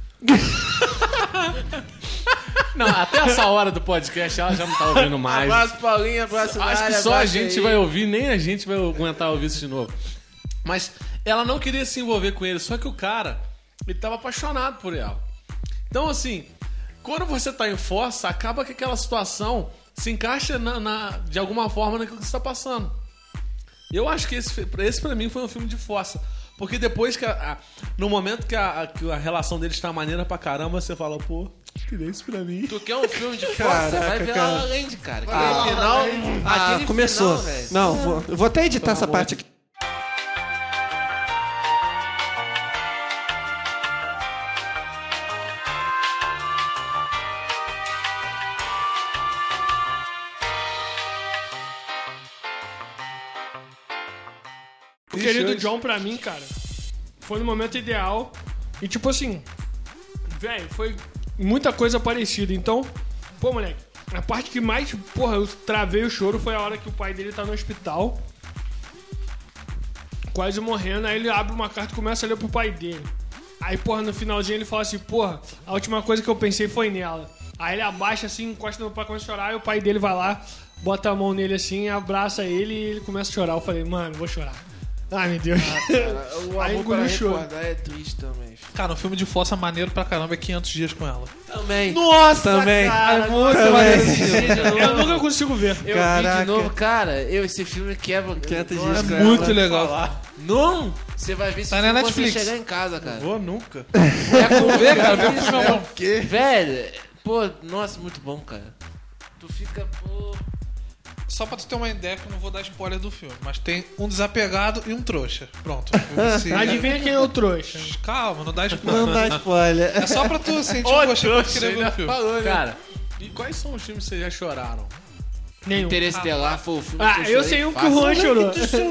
Não, até essa hora do podcast ela já não tá ouvindo mais. Abraço, Paulinho. Abraço, Acho que Nária, só a abraço gente aí. vai ouvir, nem a gente vai aguentar ouvir isso de novo. Mas ela não queria se envolver com ele, só que o cara, ele tava apaixonado por ela. Então, assim, quando você tá em fossa, acaba que aquela situação se encaixa de alguma forma naquilo que você tá passando. Eu acho que esse pra mim foi um filme de fossa. Porque depois no momento que a relação deles tá maneira pra caramba, você fala, pô, queria isso pra mim. Tu quer um filme de fossa? Vai ver La La Land, cara. Aquele começou. final, velho. Não, vou até editar essa parte aqui. O querido John, pra mim, cara, foi no momento ideal. E tipo assim, velho, foi muita coisa parecida. Então, pô, moleque, a parte que mais, porra, eu travei o choro foi a hora que o pai dele tá no hospital, quase morrendo. Aí ele abre uma carta e começa a ler pro pai dele. Aí, porra, no finalzinho ele fala assim, porra, a última coisa que eu pensei foi nela. Aí ele abaixa assim, encosta no pai, começa a chorar. E o pai dele vai lá, bota a mão nele assim, abraça ele e ele começa a chorar. Eu falei, mano, vou chorar. Ai, meu Deus. Cara, o Aí amor para engoliu o choro. recordar é triste também. Filho. Cara, um filme de fossa maneiro pra caramba é 500 Dias com Ela. Também. Nossa, também. Cara, muito Também. maneiro esse filme de novo. Eu nunca consigo ver. Eu vi Caraca. de novo, cara, esse filme quebra. 500 Nossa, dias com É ela. muito legal. Não! Você vai ver se Tá na você Netflix. chegar em casa, cara. Vou nunca. É com ver, cara. Vê o filme É o quê? Velho, pô, nossa, muito bom, cara. Tu fica, pô. Só pra tu ter uma ideia, que eu não vou dar spoiler do filme, mas tem um desapegado e um trouxa. Pronto. Se- Adivinha quem é o trouxa? Calma, não dá spoiler. Não dá spoiler. É só pra tu sentir o gostinho pra querer ver o filme. Cara, e quais são os filmes que vocês já choraram? Nenhum. Interestelar foi o filme Ah, que eu chorei sei um que o fácil. Juan chorou.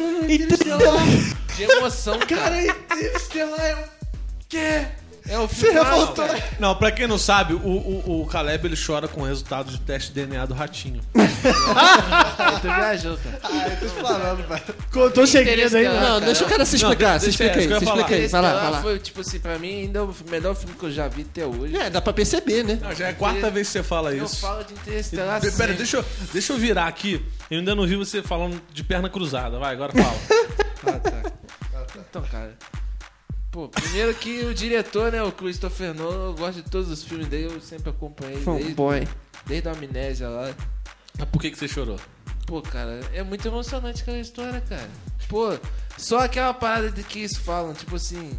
De emoção, cara. Interestelar é o quê? É o filme. Não, pra quem não sabe, o Caleb ele chora com o resultado de teste de DNA do ratinho. Tu viajou, cara. Eu tô falando, velho. Contou segredo aí, Interestelar, né? Não, deixa o cara se explicar. Se deixa- explica aí, é isso se que eu ia explica aí. Vai lá, vai Interestelar lá. foi, tipo assim, pra mim ainda é o melhor filme que eu já vi até hoje. É, dá pra perceber, né? Não, já é a quarta vez que você fala Eu isso. falo de Interestelar Pera, sempre. deixa eu virar aqui. Eu ainda não vi você falando de perna cruzada. Vai, agora fala. Então, cara. Pô, primeiro que o diretor, né, o Christopher Nolan, eu gosto de todos os filmes dele, eu sempre acompanhei Fanboy. desde a Amnésia lá. Mas por que você chorou? Pô, cara, é muito emocionante aquela história, cara. Pô, só aquela parada de que eles falam, tipo assim,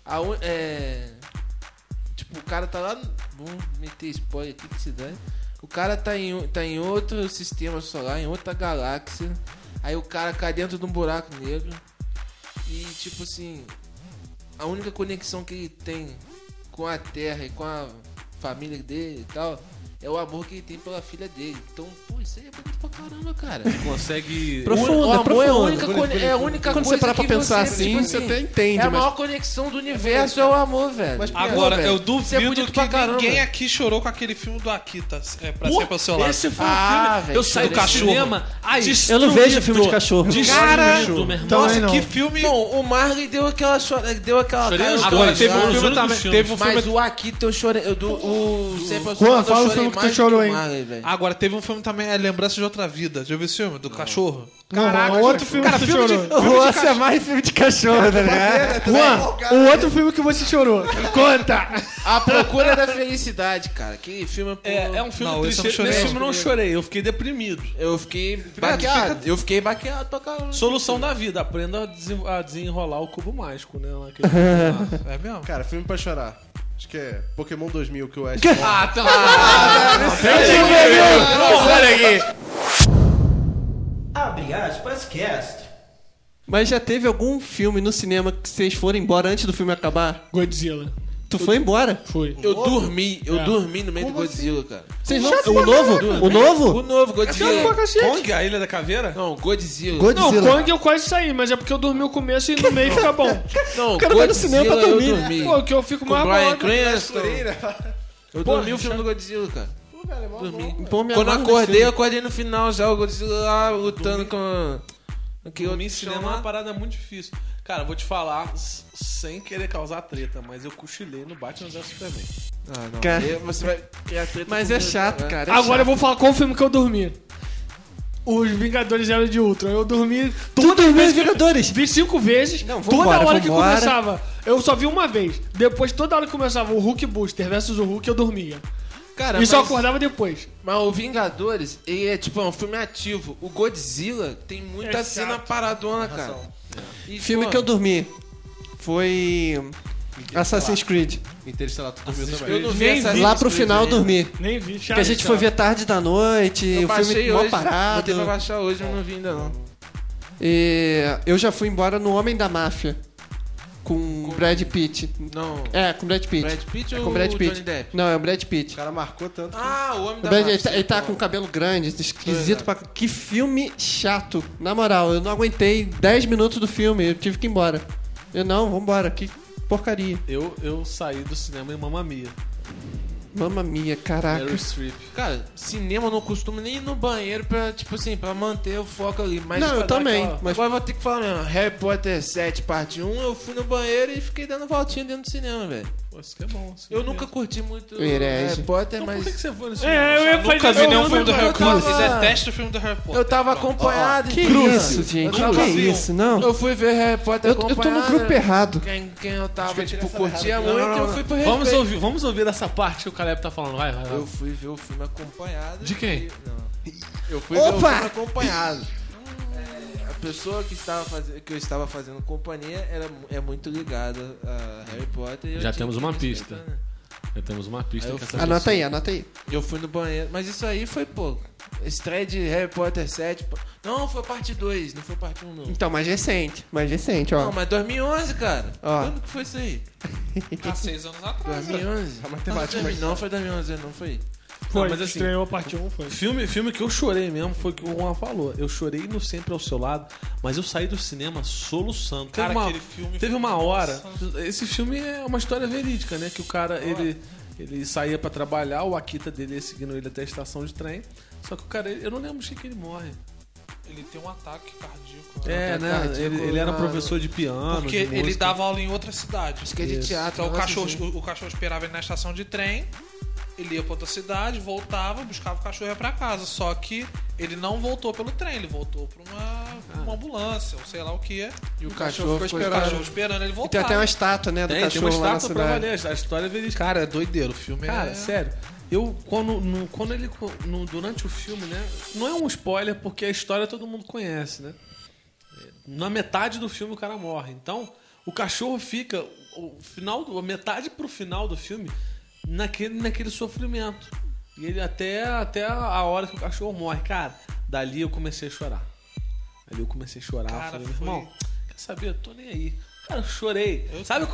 tipo, o cara tá lá, vamos meter spoiler aqui que se dá. O cara tá em outro sistema solar, em outra galáxia. Aí o cara cai dentro de um buraco negro. E tipo assim, a única conexão que ele tem com a Terra e com a família dele e tal é o amor que ele tem pela filha dele. Então, pô, isso aí é bonito pra caramba, cara. Consegue. Profundo, O amor profundo. é a única Quando coisa você parar pra que pensar você, assim, tipo você até entende. é a mas- maior conexão do universo, é o amor, velho. Mas Agora, velho, eu isso é duvido bonito que pra caramba. ninguém aqui chorou com aquele filme do Akita, pra Pô, sempre ao seu lado. esse foi Ah, um filme. velho, Eu saí do do cachorro. cinema. Eu não vejo filme de cachorro. Cara, Destruído, meu irmão. nossa, não. que filme... Não, o Marley deu aquela Chorei cara. os Agora, dois, teve um os filme únicos também. filmes. Teve um filme Mas o Akita eu chorei. O Sempre ao Seu Juan, Lado, fala eu o chorei filme que tu mais do chorou, o hein? Marley, velho. Agora, teve um filme também, é Lembrança de Outra Vida. Já viu esse filme? Do cachorro? Não, outro filme que você chorou. Nossa, é mais filme de cachorro, tá ligado? Juan, o outro filme que você chorou. Conta! A Procura da Felicidade, cara. Que filme, pô. É um filme Não, esse eu triste. não chorei. Nesse filme eu não chorei, eu fiquei deprimido. Eu fiquei baqueado. Eu fiquei baqueado pra caramba. Solução da vida, aprenda a desenrolar o cubo mágico, né? Naquele filme lá. É mesmo? Cara, filme pra chorar. Acho que é Pokémon 2000 que o Ash Ah, tá. Abre aspas, cast. Mas já teve algum filme no cinema que vocês foram embora antes do filme acabar? Godzilla. Tu foi embora? Foi. Eu dormi no meio do Godzilla, cara. Vocês não... O novo? O novo? O novo Godzilla. Kong, a Ilha da Caveira? Não, Godzilla. Não, Godzilla. Kong eu quase saí, mas é porque eu dormi o começo e no meio fica bom. Não, cara vai no cinema pra eu dormir. dormi. Pô, que eu fico Com mais Bryan bolado. Cranston. Eu Pô, dormi o filme do Godzilla, cara. Dormi. Pô, me Quando eu amarro nesse acordei, filme. eu acordei no final já, o Godzilla lá lutando com... aquele Dormir em outro cinema é chão uma lá. parada muito difícil. Cara, vou te falar, sem querer causar treta, mas eu cochilei no Batman vs Superman. Ah, não. Cara. Aí você vai criar treta Mas é comigo, chato, né? cara. é Agora eu chato. vou falar qual filme que eu dormi. Os Vingadores Eram de Ultron. Eu dormi todas as Os vezes. Vingadores? Vi 5 vezes. Não, toda vambora, hora que vambora. começava. Eu só vi uma vez. Depois, toda hora que começava o Hulk Booster versus o Hulk, eu dormia. Cara, E só acordava depois. Mas o Vingadores, ele é tipo um filme ativo. O Godzilla tem muita cena paradona, cara. E, Filme que eu dormi foi Assassin's Creed. Interestelar, tu dormiu também. Eu não vi Nem Assassin's Lá pro Creed final eu ainda. dormi. Nem vi. Porque a gente foi ver tarde da noite, Eu o filme baixei mó hoje. parado. Botei pra baixar hoje, mas não vi ainda não. E eu já fui embora no Homem da Máfia. Com Brad Pitt. Não. É, com Brad Pitt. Brad Pitt É ou com Brad o Pitt. Johnny Depp? Não, é o Brad Pitt. O cara marcou tanto. Ah, o Homem O da Brad, Máfia. ele tá com cabelo grande, esquisito pra... Que filme chato. Na moral, eu não aguentei 10 minutos do filme, eu tive que ir embora. Não, vambora, que porcaria. Eu saí do cinema em Mamma Mia. Mamma mia, caraca. Meryl Streep. Cara, cinema eu não costumo nem ir no banheiro pra, tipo assim, pra manter o foco ali. Mas Não, pra eu dar também, aquela- mas- Agora eu vou ter que falar mesmo. Harry Potter 7, parte 1, eu fui no banheiro e fiquei dando voltinha dentro do cinema, velho. Pô, isso que é bom. isso Eu que é nunca bom. curti muito Herege. Harry Potter, Então mas... por que você foi nesse É, eu ia Nunca fazer vi nenhum eu filme do não- Harry Potter. tava- Ele detesta o filme do Harry Potter. Eu tava Pronto. acompanhado, Que entendeu? isso, gente? Eu Que tava- isso? Não. Eu fui ver Harry Potter Eu tô acompanhado. no grupo errado. Quem eu tava, eu tirei tipo, essa curtia errada. muito, Não, eu fui pro Vamos respeito. vamos ouvir essa parte que o Caleb tá falando. Vai. Eu fui ver o filme acompanhado. De quem? e- Não. Eu fui ver o Opa! filme acompanhado. A pessoa que eu estava fazendo companhia é muito ligada a Harry Potter. E eu Já tive temos que uma respeitar, pista. né? Já temos uma pista Aí eu que fui- essa Anota pessoa- aí, anota aí. Eu fui no banheiro. Mas isso aí foi, pô, estreia de Harry Potter 7. Não, foi parte 2, não foi parte 1, não. Então, mais recente, ó. Não, mas 2011, cara. Ó. Quando que foi isso aí? Há 6 anos atrás. 2011? A matemática, Não, foi 2011, não foi. Foi, Não, mas assim, estreou a parte 1, foi. Filme que eu chorei mesmo foi o que o Juan falou. Eu chorei no Sempre ao Seu Lado, mas eu saí do cinema soluçando. Cara, teve uma, aquele filme teve foi- uma hora. Nossa. Esse filme é uma história verídica, né? Que o cara, ele saía pra trabalhar, o Akita dele ia seguindo ele até a estação de trem. Só que o cara, eu não lembro de que ele morre. Ele tem um ataque cardíaco. É, né? cardíaco, Ele era ah, professor de piano. Porque de ele música. dava aula em outra cidade. Acho que é de teatro. Então o um negócio cachorro, assim. o cachorro esperava ele na estação de trem, ele ia pra outra cidade, voltava, buscava o cachorro e ia pra casa. Só que ele não voltou pelo trem, ele voltou pra uma ambulância, ou sei lá o que. E o cachorro ficou O cachorro esperando ele E voltar. tem até uma estátua, né, do Tem uma cachorro lá na estátua pra cidade. valer. A história é verídica. Cara, é doideiro. O filme Cara, é... sério. Eu, durante o filme, né? Não é um spoiler, porque a história todo mundo conhece, né? Na metade do filme o cara morre. Então, o cachorro fica a metade pro final do filme naquele sofrimento. E ele até a hora que o cachorro morre. Cara, dali eu comecei a chorar. Cara, Falei, meu foi- irmão, quer saber? Eu tô nem aí. Cara, eu chorei. Sabe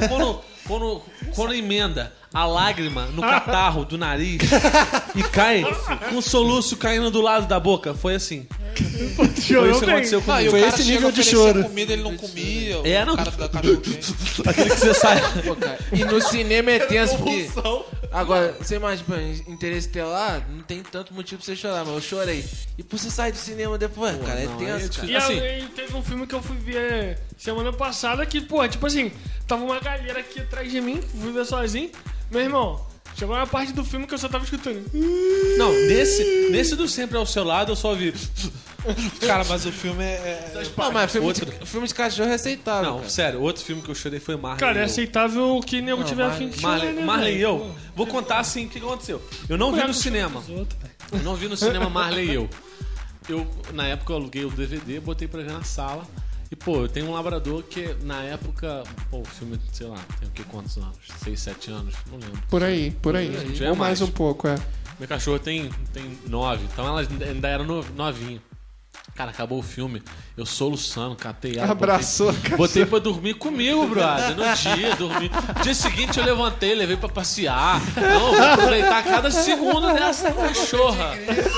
quando emenda a lágrima no catarro do nariz e cai com o soluço caindo do lado da boca? Foi assim. Foi isso que aconteceu Não, e comigo. o Foi cara esse chega nível a de oferecer choro. comida, ele não comia. É, não. O cara da cachorro quente. Aquele que você sai. Pô, cara, e no cinema é tenso, porque... Agora, você imagina, Interestelar, não tem tanto motivo pra você chorar, mas eu chorei. E por você sair do cinema depois, cara, é não, tenso, é cara. E Assim- aí teve um filme que eu fui ver semana passada que, pô, tipo assim, tava uma galera aqui atrás de mim, fui ver sozinho. Meu irmão, chegou na parte do filme que eu só tava escutando. Não, nesse do Sempre ao Seu Lado eu só ouvi. Cara, mas o filme é... Não, mas Outro. filme de cachorro é aceitável, Não, cara. sério, outro filme que eu chorei foi Marley. Cara, é e eu. aceitável que nego tiver a fim de chorar, Marley, né, Marley e velho? eu. Vou contar assim o que aconteceu. Eu não vi no cinema. Eu não vi no cinema Marley e eu. Na época, eu aluguei o DVD, botei pra ver na sala. E, pô, eu tenho um labrador que, na época, pô, o filme, sei lá, tem o que, quantos anos? 6, 7 anos? Não lembro. Por aí. tiver Ou mais mais. um pouco, é. Meu cachorro tem 9, então ela ainda era novinha. Cara, acabou o filme, eu soluçando, catei ela. Abraçou, cara. Botei pra dormir comigo, brother. No dia, dormi. Dia seguinte eu levantei, levei pra passear. Não, vou aproveitar cada segundo dessa cachorra.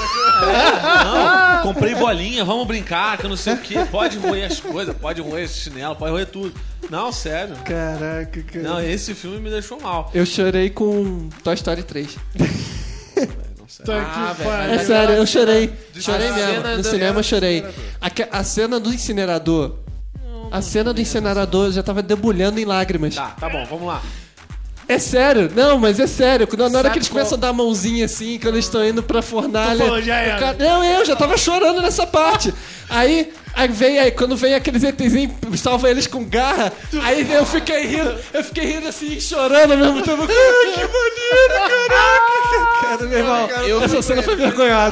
Não, comprei bolinha, vamos brincar, que eu não sei o que. Pode roer as coisas, pode roer esse chinelo, pode roer tudo. Não, sério. Caraca, cara. Não, esse filme me deixou mal. Eu chorei com Toy Story 3. Ah, velho, É mas sério, eu aquela chorei. cena- Chorei a mesmo. cena No do- cinema eu chorei. A cena do incinerador. A cena do incinerador eu já tava debulhando em lágrimas. Tá bom, vamos lá. É sério, não, mas é sério. Na hora Sabe que eles qual- começam a dar a mãozinha assim, quando eles estão indo pra fornalha. Tu falou, já era. o cara- Não, eu já tava chorando nessa parte. Aí quando vem aqueles ETzinhos, salva eles com garra. Aí eu fiquei rindo assim, chorando ao mesmo tempo. Que maneiro, caraca! Cara, meu irmão, essa cena foi vergonhosa,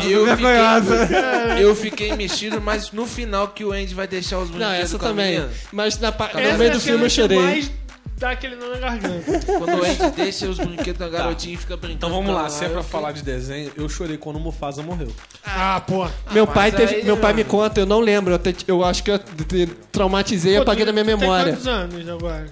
Eu fiquei mexido, mas no final que o Andy vai deixar os Não, brinquedos essa com a também. menina, Mas no Essa meio é do a filme eu cena que chorei. mais dá aquele nó na garganta. quando o Andy deixa os brinquedos na garotinha e fica brincando. Então vamos com lá, ela, se é pra eu falar de desenho, eu chorei quando o Mufasa morreu. Ah, pô. Meu pai, mas aí, meu pai me conta, eu não lembro. Eu acho que eu traumatizei e Pô, apaguei tu da minha tem memória. quantos anos agora?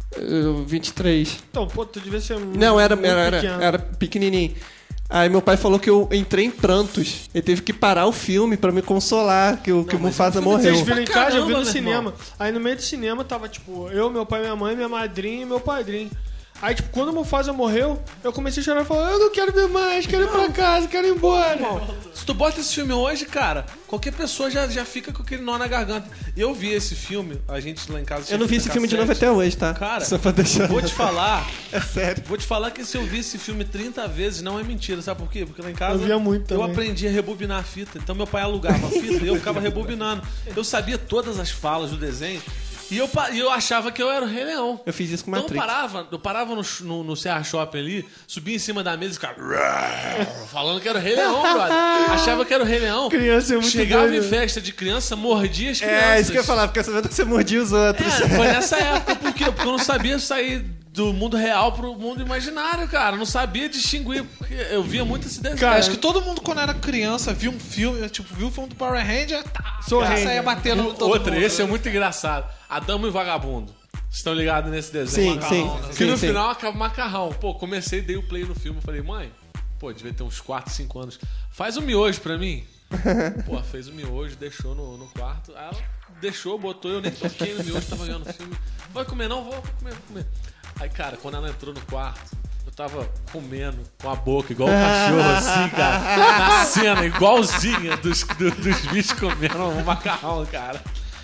23. Então, pô, tu devia ser Não, era pequeno. pequenininho. Aí meu pai falou que eu entrei em prantos. Ele teve que parar o filme pra me consolar que o Mufasa morreu. Vocês viram em casa, eu vi Caramba, no meu cinema. Aí no meio do cinema tava, tipo, eu, meu pai, minha mãe, minha madrinha e meu padrinho. Aí, tipo, quando o Mufasa morreu, eu comecei a chorar e falar, eu não quero ver mais, quero ir pra casa, quero ir embora. Se tu bota esse filme hoje, cara, qualquer pessoa já fica com aquele nó na garganta. Eu vi esse filme, a gente lá em casa... Eu não vi esse filme de novo cassete. até hoje, tá? Cara, Só pra deixar. vou te falar... É sério. Vou te falar que se eu vi esse filme 30 vezes, não é mentira, sabe por quê? Porque lá em casa Eu via muito eu também. aprendi a rebobinar a fita. Então meu pai alugava a fita e eu ficava rebobinando. Eu sabia todas as falas do desenho e eu achava que eu era o Rei Leão. Eu fiz isso com Então Matrix. eu parava no Serra Shopping ali, subia em cima da mesa e ficava falando que era o Rei Leão, brother. Achava que era o Rei Leão. Criança é muito Chegava doido. em festa de criança, mordia as crianças. É, isso que eu ia falar, porque sabendo que você mordia os outros. É, foi nessa época, por quê? Porque eu não sabia sair do mundo real pro mundo imaginário, cara. Eu não sabia distinguir, porque eu via muito esse desenho. Cara, acho que todo mundo, quando era criança, via um filme, tipo, viu o filme do Power Ranger, Sou já Ranger. saía batendo no todo Outro, mundo. esse é muito engraçado. Adamo e Vagabundo. Vocês estão ligados nesse desenho? Sim, Que sim. no sim. final acaba macarrão. Pô, comecei, dei o play no filme. Falei, mãe, pô, devia ter uns 4, 5 anos. Faz um miojo pra mim. Pô, fez o miojo, deixou no quarto. Aí ela deixou, botou, eu nem toquei no miojo, tava vendo o filme. Vai comer não? Vou comer. Aí, cara, quando ela entrou no quarto, eu tava comendo com a boca, igual um cachorro, assim, cara. Na cena, igualzinha dos bichos comendo um macarrão, cara.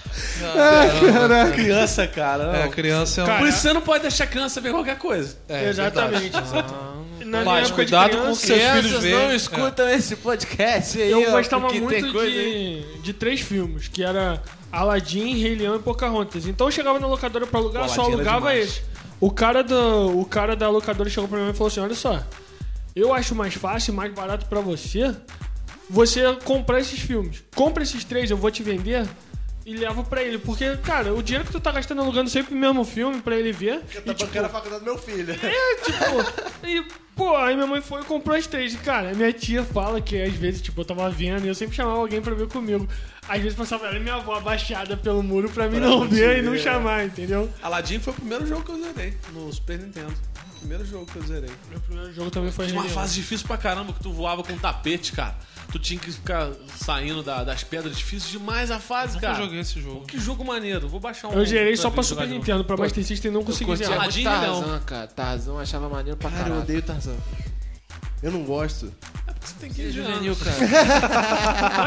Criança, cara. Não. É, criança é um... Por isso você não pode deixar a criança ver qualquer coisa. É, Exatamente. Na minha Mas época de cuidado com o criança, que seus filhos Crianças veem. não escutam esse podcast aí, eu ó, gostava porque muito tem coisa aí. de 3 filmes, que era Aladdin, Rei Leão e Pocahontas. Então eu chegava na locadora pra alugar, Pô, só Aladdin era alugava demais. esse. O cara da locadora chegou pra mim e falou assim, olha só, eu acho mais fácil e mais barato pra você comprar esses filmes. Compra esses 3, eu vou te vender e leva pra ele. Porque, cara, o dinheiro que tu tá gastando alugando sempre o mesmo filme pra ele ver... Tá bancando a faculdade do meu filho. Pô, aí minha mãe foi e comprou as 3. E, cara, minha tia fala que às vezes, tipo, eu tava vendo e eu sempre chamava alguém pra ver comigo. Às vezes passava ela e minha avó abaixada pelo muro pra mim não ver e não chamar, entendeu? Aladdin foi o primeiro jogo que eu zerei no Super Nintendo. Primeiro jogo que eu zerei. Meu primeiro jogo também foi Tinha uma Rei Leão. fase difícil pra caramba, que tu voava com tapete, cara. Tu tinha que ficar saindo das pedras. Difícil demais a fase, Nunca cara. joguei esse jogo. Que jogo maneiro. Vou baixar um. Eu gerei só pra ver Super jogar de novo. Nintendo, pra Master System não consegui Curtia zerar. Aladdin muito e Leão. Tarzan, cara. Tarzan eu achava maneiro pra Cara, eu caralho. odeio Tarzan. Eu não gosto. Você tem que Que ir juvenil, juvenil, cara.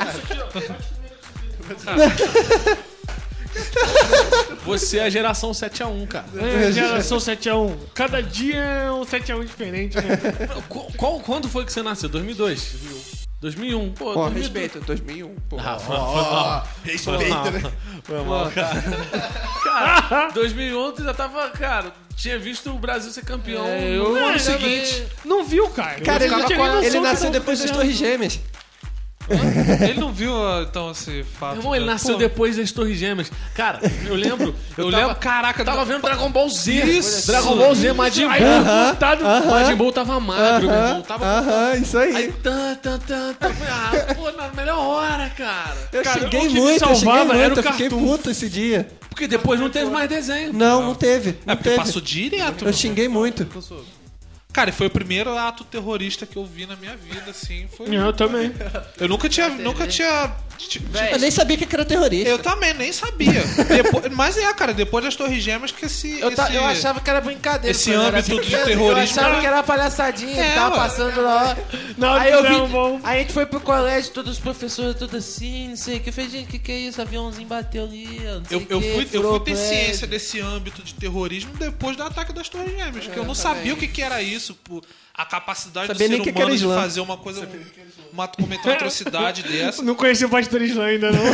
Você é a geração 7x1, cara. É, geração 7x1. Cada dia é um 7x1 diferente, né? Quando foi que você nasceu? 2002? 2001. Pô, Ó, 2002. respeita, 2001. Pô. Ah, foi mal. Respeita, né? Foi mal, cara. Cara, 2001 tu já tava, cara, tinha visto o Brasil ser campeão no ano seguinte. Não viu, cara. Cara, Eu não tinha nem noção ele do que nasceu tava depois das acontecendo. Torres Gêmeas. Ele não viu, então, esse fato. Meu irmão, ele da- nasceu Pô, depois das Torres Gêmeas. Cara, eu lembro. caraca, Eu tava vendo Dragon Ball Z. Isso. Dragon Ball Z, Majin Aí, Buu. contado, Majin Buu tava magro, meu irmão. Tava Aham, isso aí. Aí, pô, na melhor hora, cara. Eu cara, xinguei o que me muito, eu xinguei salvava era muito, o eu fiquei Cartoon. puto esse dia. Porque depois não teve mais desenho. Não teve. É Não porque teve. passou direto. Eu xinguei muito. Cara, e foi o primeiro ato terrorista que eu vi na minha vida, assim. Foi... Eu também. Eu nunca tinha Eu nem sabia que era terrorista. Eu também nem sabia. Mas cara, depois das Torres Gêmeas que Eu achava que era brincadeira. Esse âmbito de terrorismo. Eu achava que era palhaçadinha, tava passando lá. Não, Aí eu vi, bom. aí a gente foi pro colégio, todos os professores, tudo assim, não sei o que. Eu falei, gente, que é isso? Aviãozinho bateu ali, não sei Eu o quê, fui furou ter o prédio. ciência desse âmbito de terrorismo depois do ataque das Torres Gêmeas, porque eu não sabia o que era isso, a capacidade Sabia do nem ser que era humano de Islã. fazer uma coisa, cometer uma atrocidade dessa. Não conheci o Pastor Islã ainda, não.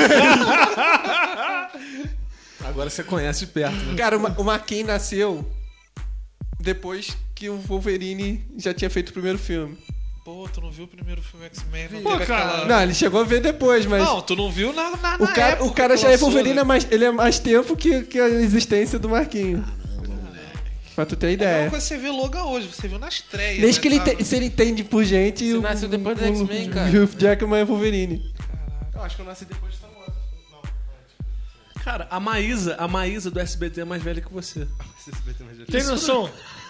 Agora você conhece de perto, né? Cara, o Marquinhos nasceu depois que o Wolverine já tinha feito o primeiro filme. Pô, tu não viu o primeiro filme X-Men? Não Pô, teve cara. aquela... Não, ele chegou a ver depois, mas... Não, tu não viu na época O cara que já é lançou, Wolverine, né? ele é mais tempo que a existência do Marquinhos. Pra tu ter É a ideia. mesma coisa que você vê Logan hoje, você viu na estreia. Desde né, que ele, cara? se ele entende por gente... Você nasceu depois do X-Men, cara. O Hugh Jackman é Wolverine. Eu acho que eu nasci depois de Star Wars. Não. Cara, a Maísa do SBT é mais velha que você. Tem noção?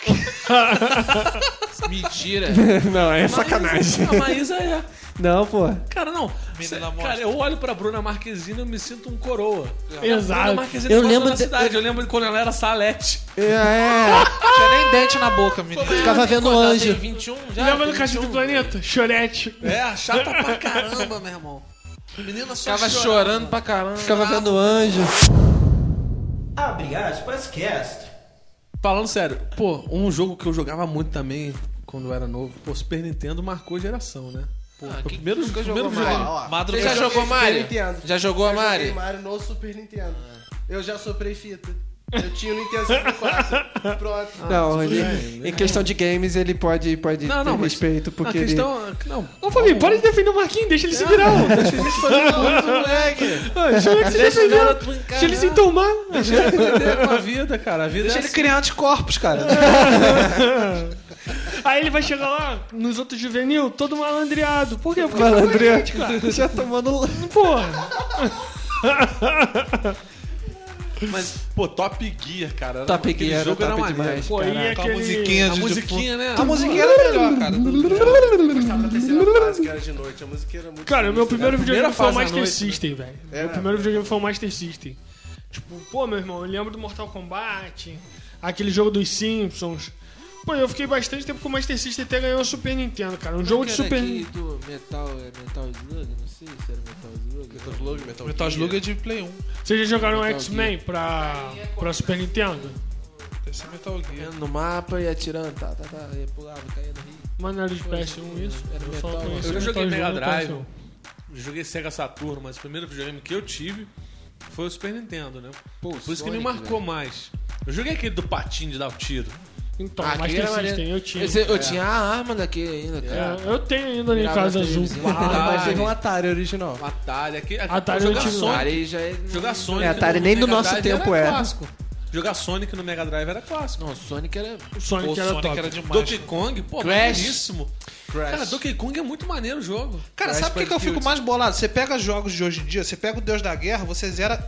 Mentira. Não, é sacanagem. A Maísa é. Não, pô. Cara, não. Menina mostra. Cara, eu olho pra Bruna Marquezine e eu me sinto um coroa. Exato. Bruna Marquezine Eu passou lembro na cidade. Eu lembro de quando ela era Salete. Tinha nem dente na boca, menino. Ficava vendo o Quando ela anjo. tem 21 já? Lembra do Tem Caixa do 21? Planeta? Chorete. É, chata pra caramba, meu irmão. Menina só Ficava chorando pra caramba. Ficava vendo o anjo. Abre aspas, cast. Falando sério, pô, um jogo que eu jogava muito também quando eu era novo, pô, Super Nintendo marcou geração, né? Pô, foi o primeiro jogou videogame. Ó, Madrugada. Você já eu jogou joguei Mario? Super Nintendo. Já jogou a Eu joguei Mario? Mario no Super Nintendo. Eu já soprei fita. Eu tinha o Nintendo 64. Pronto. Não, ele, em questão de games, ele pode ter mas respeito, porque a ele... questão, não. Ô, Fabinho, para de defender o Marquinhos, deixa ele se virar. Deixa a gente fazer uma coisa, moleque. Deixa ele se defender. Deixa ele se entomar. Deixa ele aprender com a vida, cara. A vida Deixa é ele assim. criar anticorpos, cara. Aí ele vai chegar lá, nos outros juvenil, todo malandreado. Por quê? Porque Malandrinha, já tomando... porra. Mas, pô, Top Gear, cara. Top aquele Gear era jogo era top maneiro. demais. Pô, e Caraca. Com a aquele... musiquinha A de musiquinha, né? A musiquinha era melhor, cara. Eu gostava da terceira fase, que era de noite. A música era muito Cara, o meu primeiro primeira videogame foi o fase à Master noite, System, velho. Meu primeiro videogame foi o Master System. Tipo, pô, meu irmão, eu lembro do Mortal Kombat, aquele jogo dos Simpsons. Pô, eu fiquei bastante tempo com o Master System até ganhar o Super Nintendo, cara. Um jogo de Super do Metal Slug? Não sei se era Metal Slug. Metal Slug é de Play 1. Vocês já jogaram Metal X-Men pra Super Nintendo? Deve ser Metal Gear. No mapa e atirando, ia pulava, caía no rio. Maneiro de PS1 isso. Era Eu só Metal, conheci Eu já Metal joguei Slug Mega no Drive, PS1. joguei Sega Saturno, mas o primeiro videogame que eu tive foi o Super Nintendo, né? Pô, Por isso que me Sonic, marcou mais. Eu joguei aquele do patinho de dar o tiro. Então, aquele Master era maneiro. System, eu tinha. Eu tinha a arma daquele ainda, cara. É, eu tenho ainda em Virava casa a azul. televisão. Mas teve um Atari original. O Atari, aquele, Atari jogar eu tive- Sonic. Aí já é... Jogar Sonic. É, Atari nem no do Mega nosso Drive tempo era era. clássico. Jogar Sonic no Mega Drive era clássico. Não, Sonic era... O Sonic Pô, era Sonic top. era demais. Donkey Kong, pô, Crash. maneiríssimo. Cara, Donkey Kong é muito maneiro o jogo. Cara, sabe por que eu fico mais bolado? Você pega jogos de hoje em dia, você pega o Deus da Guerra, você zera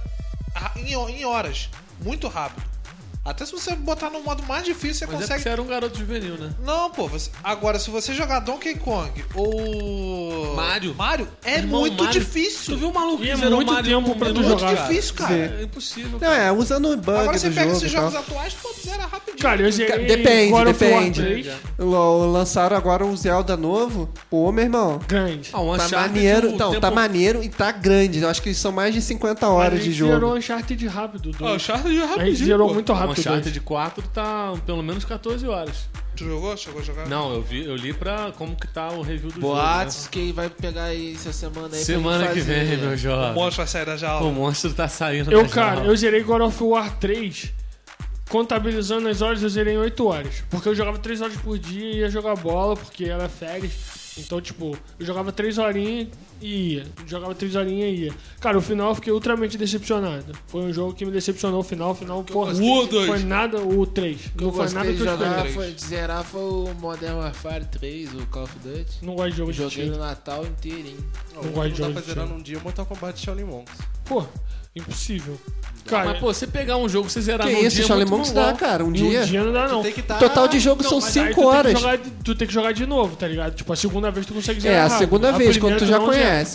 em horas. Muito rápido. Até se você botar no modo mais difícil, você Mas é consegue... porque você era um garoto juvenil, né? Não, pô. Agora, se você jogar Donkey Kong ou... Mario. é Irmão, muito Mario. difícil. Tu viu o maluco E que é zerou muito o Mario tempo em pra um tu minuto? jogar. Difícil, cara. É impossível. Não, Cara. é, usando o bug Agora você do pega jogo esses e tal. jogos atuais, pô, zera rapidinho. Cara, eu zerei Depende, God of War depende. 3. Lançaram agora um Zelda novo. Pô, meu irmão. Grande. Ah, um Tá Uncharted, maneiro, o então, tá tempo- maneiro e tá grande. Eu acho que são mais de 50 horas de Zerou jogo. o Uncharted rápido. Ah, o Uncharted é A gente rapidinho, zerou pô. muito O rápido. Uncharted 4 tá pelo menos 14 horas. Tu jogou? Chegou a jogar? Não, eu li pra como que tá o review do Boatos jogo. que vai pegar aí essa semana aí Né? Semana pra que gente vem, fazer. meu O jovem. monstro vai sair da jaula. O monstro tá saindo Eu, da cara, jaula. eu zerei God of War 3. Contabilizando as horas, eu zerei em 8 horas. Porque eu jogava 3 horas por dia e ia jogar bola, porque era férias. Então, tipo, eu jogava 3 horinhas e ia. Jogava 3 horinhas e ia. Cara, o final eu fiquei ultramente decepcionado. Foi um jogo que me decepcionou. O final, porra, O 2. foi nada, o 3. Eu Não foi gostei nada que de eu jogar, esperei. de zerar foi o Modern Warfare 3, o Call of Duty. Não gosto de jogo de Joguei tiro. no Natal inteirinho. Não gosto de Não jogo dá de pra zerar tiro. num dia o Mortal Kombat Shaolin Monks. Pô, impossível. Ah, Cara, mas, pô, você pegar um jogo, você zerar Que num isso, dia é Shaolin muito Monks mongol. dá, cara, um em dia. um dia não dá, não. Tem que tá... Total de jogo são Mas aí 5 horas. Tu tem que jogar de novo, tá ligado? Tipo, a segunda vez tu consegue É, zerar a rápido. segunda vez, quando primeira tu já não zera. conhece.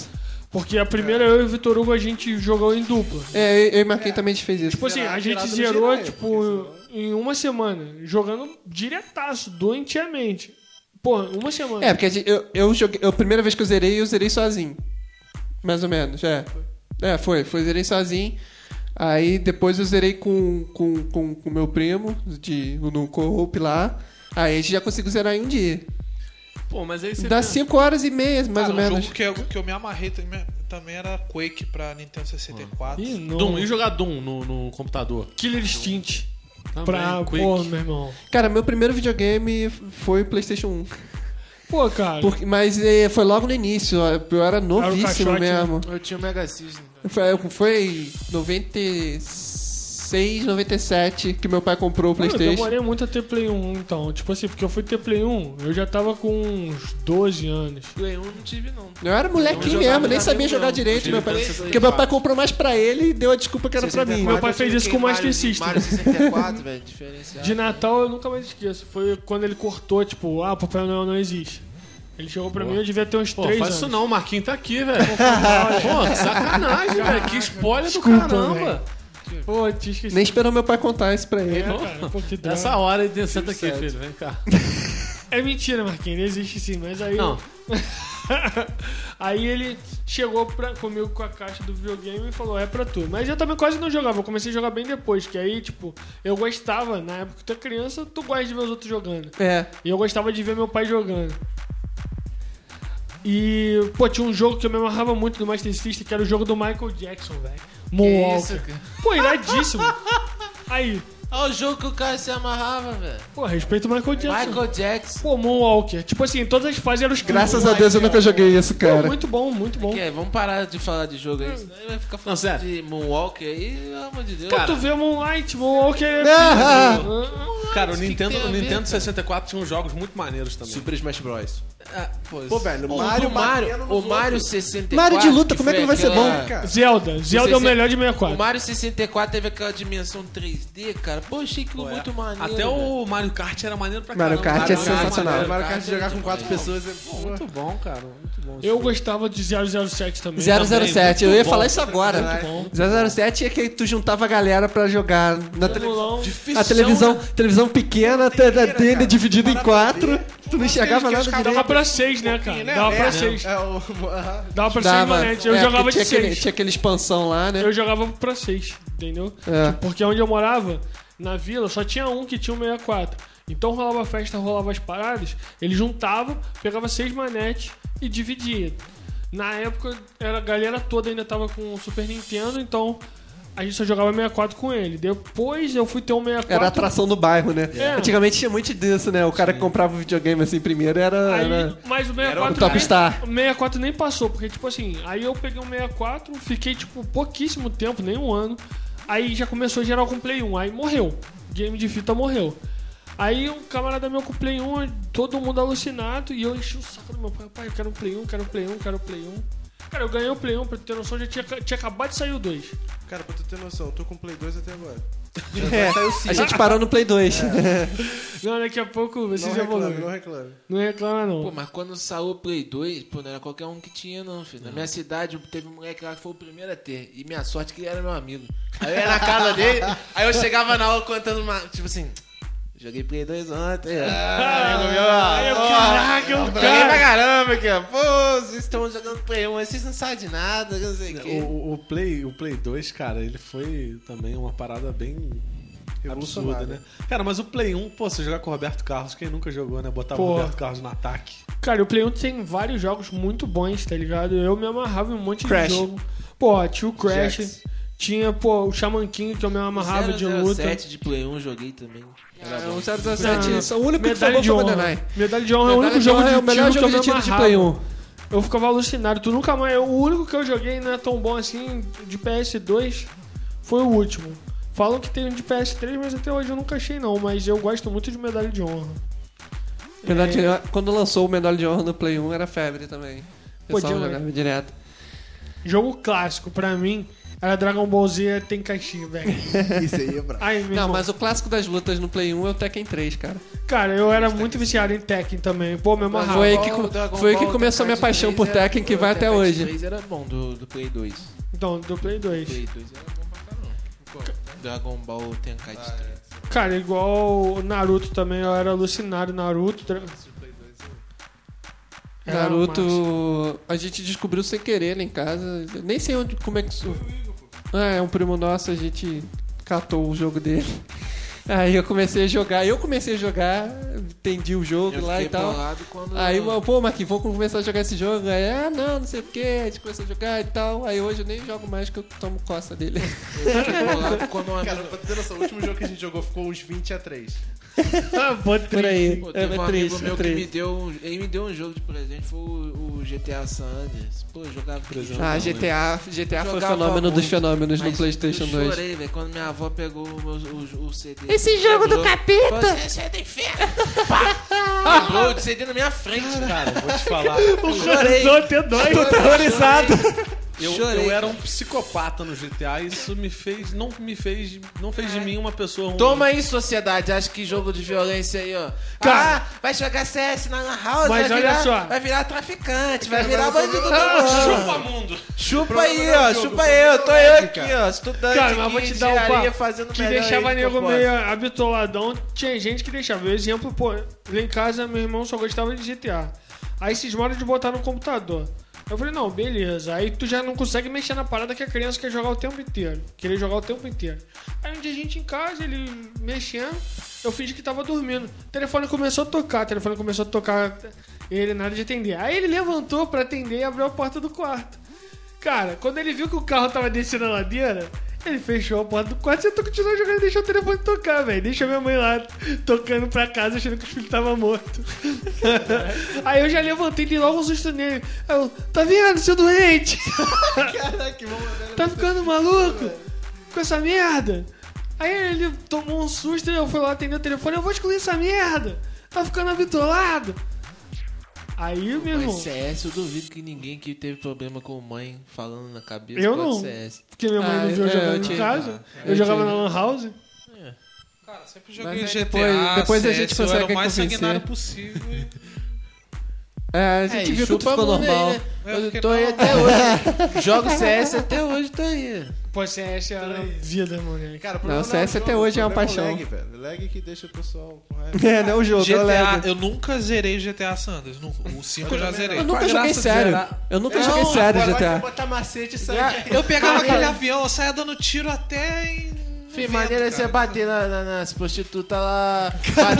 Porque a primeira eu e o Vitor Hugo a gente jogou em dupla. Eu e Marquinhos também a gente fez isso. Tipo assim, a gente zerou, tipo, em uma semana, jogando diretaço, doentiamente. Pô, uma semana. Porque eu joguei. A primeira vez que eu zerei sozinho. Mais ou menos, foi, zerei sozinho. Aí depois eu zerei com o meu primo, no co-op lá. Aí a gente já conseguiu zerar em um dia. Pô, mas aí você... Dá 5 horas e meia, mais ou menos. Um jogo que eu me amarrei também era Quake pra Nintendo 64. Doom, e jogar Doom no computador? Killer Instinct. Também, Quake. Pô, meu irmão. Cara, meu primeiro videogame foi o PlayStation 1. Pô, cara. Mas foi logo no início, eu era novíssimo caixote, mesmo. Eu tinha o Mega System. Foi 96, 97 que meu pai comprou o Mano, eu PlayStation. demorei muito a ter Play 1, então. Tipo assim, porque eu fui ter Play 1, eu já tava com uns 12 anos. Play 1 não tive, não. Eu era molequinho mesmo, nem sabia jogar direito. Meu pai, porque meu pai comprou mais pra ele e deu a desculpa que era pra mim. Meu pai fez isso com o Master System. Mario 64, velho, diferenciado. De Natal eu nunca mais esqueço. Foi quando ele cortou, tipo, o Papai Noel não existe. Ele chegou pra mim, eu devia ter uns 3 anos. Faz isso não, o Marquinhos tá aqui, velho. Pô, sacanagem, velho. Que spoiler do Desculpa, caramba. Pô, te esqueci. Nem esperou meu pai contar isso pra ele. Cara, pô, que droga. Nessa hora ele senta aqui, filho. Vem cá. É mentira, Marquinhos, ele existe sim, mas aí... Não. Aí ele chegou comigo com a caixa do videogame e falou, é pra tu. Mas eu também quase não jogava, eu comecei a jogar bem depois, que aí, tipo, eu gostava, na época que tu é criança, tu gosta de ver os outros jogando. E eu gostava de ver meu pai jogando. E, pô, tinha um jogo que eu me amarrava muito do Master System, que era o jogo do Michael Jackson, velho. Moonwalker. Pô, iradíssimo. Aí... Olha o jogo que o cara se amarrava, velho. Pô, respeito o Michael Jackson. Michael Jackson. Pô, Moonwalker. Tipo assim, todas as fases eram os... Graças a Deus eu nunca joguei isso, cara. Pô, muito bom, muito bom. Vamos parar de falar de jogo aí, senão ele vai ficar falando de Moonwalker aí, pelo amor de Deus. Pô, tu vê Moonlight, Moonwalker... Cara, o Nintendo 64 tinha uns jogos muito maneiros também. Super Smash Bros. Pô, velho, O Mario 64. Mario de luta, como é que não vai ser bom? Zelda é o melhor de O 64. Mario 64 teve aquela dimensão 3D, cara. Pô, achei aquilo muito maneiro. Até o Mario Kart era maneiro pra caramba. Mario Kart é sensacional. Mario Kart jogar com 4 pessoas é... Muito bom, cara. Muito bom. Eu gostava de 007 também. 007, eu ia bom. falar isso agora. bom. 007 é que tu juntava a galera pra jogar na Simulão. a televisão pequena, tenda dividida em 4. Tu não enxergava nada Dava direito. pra 6, né, cara? Dava pra 6. Dava pra 6 Dava. manetes. Eu jogava de 6. Tinha aquela expansão lá, né? Eu jogava pra 6, entendeu? É. Porque onde eu morava, na vila, só tinha um que tinha um 64. Então rolava festa, rolava as paradas, ele juntava, pegava 6 manetes e dividia. Na época, a galera toda ainda tava com o Super Nintendo, então a gente só jogava 64 com ele. Depois eu fui ter um 64. Era a atração do bairro, né? É. Antigamente tinha muito disso, né? O cara que comprava o videogame assim primeiro era Mas o 64 o Top Star. O 64 nem passou, porque tipo assim, aí eu peguei um 64, fiquei tipo pouquíssimo tempo, nem um ano. Aí já começou a gerar com o Play 1, aí morreu. Game de fita morreu. Aí um camarada meu com o Play 1, todo mundo alucinado, e eu enchi o saco do meu pai. Pai, eu quero um Play 1, quero um Play 1, quero um Play 1. Cara, eu ganhei o Play 1, pra tu ter noção, já tinha acabado de sair o 2. Cara, pra tu ter noção, eu tô com o Play 2 até agora. A gente parou no Play 2. Não, daqui a pouco vocês Não evoluem. reclame, não reclame. Não reclama, não. Pô, mas quando saiu o Play 2, pô, não era qualquer um que tinha, não, filho. Na minha cidade teve um moleque lá que foi o primeiro a ter. E minha sorte que ele era meu amigo. Aí eu ia na casa dele, aí eu chegava na aula contando uma. Tipo assim. Joguei Play 2 ontem. Amigo meu, Caraca, joguei pra caramba aqui, ó. Pô, vocês estão jogando Play 1, vocês não sabem de nada, não sei o quê. O Play 2, cara, ele foi também uma parada bem absurda, né? Cara, mas o Play 1, pô, você jogar com o Roberto Carlos, quem nunca jogou, né? Botava o Roberto Carlos no ataque. Cara, o Play 1 tem vários jogos muito bons, tá ligado? Eu me amarrava em um monte Crash. de jogo. Pô, tinha o Crash. Jax. Tinha, pô, o Shaman King, que eu me amarrava de luta. 007 de Play 1 joguei também. Era bom. O 007, o único que Medalha falou de foi o honra. GoldenEye. Medalha de honra é o único Medalha de jogo Honra de é o melhor tiro que eu jogo me de tiro de amarrava. Play 1. Eu ficava alucinado. Tu nunca mais... O único que eu joguei não é tão bom assim, de PS2, foi o último. Falam que tem um de PS3, mas até hoje eu nunca achei não. Mas eu gosto muito de Medalha de Honra. Medalha de Honra, quando lançou o Medalha de Honra no Play 1 era febre também. O pessoal Podia, jogava direto. Jogo clássico, pra mim, Era Dragon Ball Z Tenkaichi, velho. Isso aí é brabo. Ai, meu Não, irmão. mas o clássico das lutas no Play 1 é o Tekken 3, cara. Cara, eu era muito viciado em Tekken também. Pô, me amarrava. Foi aí que começou a minha paixão por Tekken, que vai até hoje. O 3 era bom, do Play 2. Então, do Play 2. Play 2 era bom pra caramba. Dragon Ball Tenkaichi 3. Cara, igual o Naruto também, eu era alucinado. Naruto. Era massa. Naruto, a gente descobriu sem querer lá em casa. Nem sei como é que isso. É um primo nosso, a gente catou o jogo dele. Aí eu comecei a jogar, entendi o jogo lá e tal. Aí, pô, Marquinhos, vamos começar a jogar esse jogo. Aí, não sei o que, a gente começou a jogar e tal. Aí hoje eu nem jogo mais que eu tomo coça dele. Eu fiquei bolado quando Cara, pra ter noção, o último jogo que a gente jogou ficou uns 20-3. Por aí. Pô, teve um amigo triste, meu que triste. ele me deu um jogo de presente, foi o GTA San Andreas. Pô, eu jogava presente. Ah, GTA foi o Jogava fenômeno dos muito, fenômenos no mas PlayStation eu 2. chorei, velho, quando minha avó pegou o CD. Esse jogo do capeta! Falou assim, esse é do inferno! Pá! Quebrou o CD na minha frente, cara. Vou te falar. Chorei. Até dói. Terrorizado! Eu era um psicopata no GTA e isso não fez de mim uma pessoa ruim. Toma aí, sociedade. Acho que jogo de violência aí, ó. Cara, vai jogar CS na Lan House, mas olha só. vai virar traficante, vai virar bandido do mundo. Chupa mundo. Chupa aí, ó. Chupa aí. Eu tô eu aqui, ó. Estudante Cara, mas aqui, vou te dar um engenharia, papo fazendo que melhor deixava aí que eu nego posso. meio habitoladão. Tinha gente que deixava. Exemplo, pô, lá em casa meu irmão só gostava de GTA. Aí cismaram de botar no computador. Eu falei, não, beleza. Aí tu já não consegue mexer na parada que a criança quer jogar o tempo inteiro. Querer jogar o tempo inteiro. Aí um dia a gente em casa, ele mexendo, eu fingi que tava dormindo. O telefone começou a tocar, ele nada de atender. Aí ele levantou pra atender e abriu a porta do quarto. Cara, quando ele viu que o carro tava descendo a ladeira, ele fechou a porta do quarto e continuou jogando e deixou o telefone tocar, velho. Deixou minha mãe lá tocando pra casa achando que o filho tava morto. Aí eu já levantei e dei logo um susto nele. Eu, tá vendo, seu doente? Caraca, Tá ficando maluco com essa merda? Aí ele tomou um susto e eu fui lá atender o telefone. Eu vou excluir essa merda. Tá ficando habitolado. Aí, meu irmão. Mas CS, eu duvido que ninguém que teve problema com mãe falando na cabeça Eu pode não. CS. Porque minha mãe não viu eu jogando em casa. Eu jogava na Lan House. Cara, sempre joguei Mas GTA, depois a CS, gente eu era consegue o mais convencer. sanguinário possível. A gente viu que tu chupa ficou mundo aí, normal. né? Eu Eu fiquei tô aí normal. até hoje. Jogo CS até hoje, tô aí. Pô, CS era vida, moleque. Cara, o Não, problema CS é o até jogo, hoje é o uma problema paixão. É o lag, velho. O lag que deixa o pessoal com raiva. É, não é o jogo, é o GTA, lag. eu nunca zerei GTA Sanders. O 5 eu já zerei. Eu nunca Qual a joguei graça de sério. zerar? Eu nunca joguei sério Agora vai GTA. botar macete e sai. Eu pegava aquele avião, eu saia dando tiro até em... Filho, maneira é você bater nas prostitutas lá,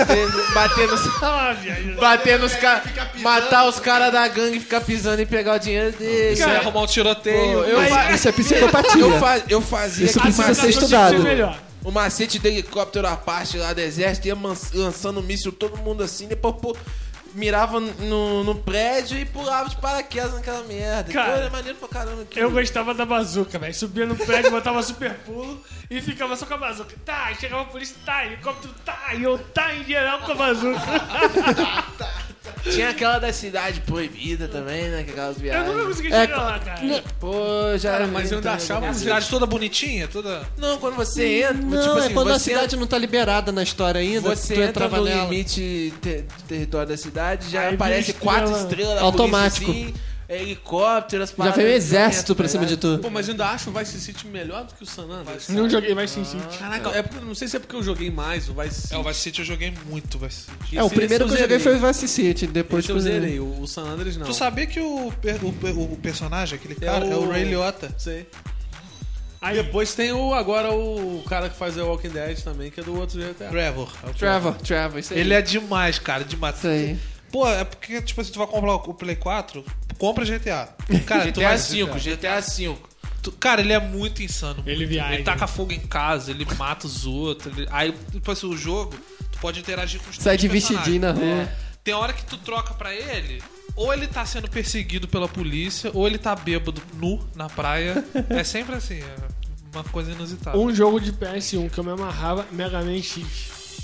bater nos caras, matar os caras da gangue, ficar pisando e pegar o dinheiro deles. Você ia arrumar um tiroteio. Isso é psicopatia. Eu fazia Isso aquele precisa ser macete, estudado. Melhor. o macete de helicóptero Apache lá do exército, ia lançando míssil, todo mundo assim, depois mirava no prédio e pulava de paraquedas naquela merda. Cara, Então, era maneiro pra caramba. Eu gostava da bazuca, velho. Subia no prédio, botava super pulo e ficava só com a bazuca. Tá, chegava a polícia, tá, helicóptero, tá, e eu tá em geral com a bazuca. Tinha aquela da cidade proibida também, né? Aquelas Eu viagens. nunca consegui chegar lá, cara. Pô, já. Cara, mas eu ainda achava A cidade toda bonitinha, toda... Não, quando você entra. Não, tipo é assim, quando a você cidade não tá liberada na história ainda. Você tu entra entrava no nela. limite território da cidade, já Aí aparece vira 4 estrela. estrelas da Automático. polícia, assim, helicópteros, Já veio um exército pra cima de tu. Pô, mas eu ainda acho o Vice City melhor do que o San Andreas. Não joguei mais Sin City. Caraca, é porque, não sei se é porque eu joguei mais o Vice City. É, o Vice City eu joguei muito, Vice City. É, o primeiro que eu joguei foi o o Vice City, depois Esse eu zerei, o San Andreas não. Tu sabia que o personagem, aquele cara, é o Ray Liotta? Sei. Aí depois tem agora o cara que faz o Walking Dead também, que é do outro GTA. Trevor. Trevor, isso aí. Ele é demais, cara, demais. Isso aí. Pô, é porque, tipo, se tu vai comprar o Play 4, compra GTA. Cara, tu GTA vai- V, GTA V. Cara, ele é muito insano. Ele muito. viaja. Ele taca fogo em casa, ele mata os outros. Aí, depois o jogo, tu pode interagir com os Sai de personagens. vestidinho na rua. Tem hora que tu troca pra ele, ou ele tá sendo perseguido pela polícia, ou ele tá bêbado nu na praia. É sempre assim, é uma coisa inusitada. Um jogo de PS1 que eu me amarrava, Mega Man X.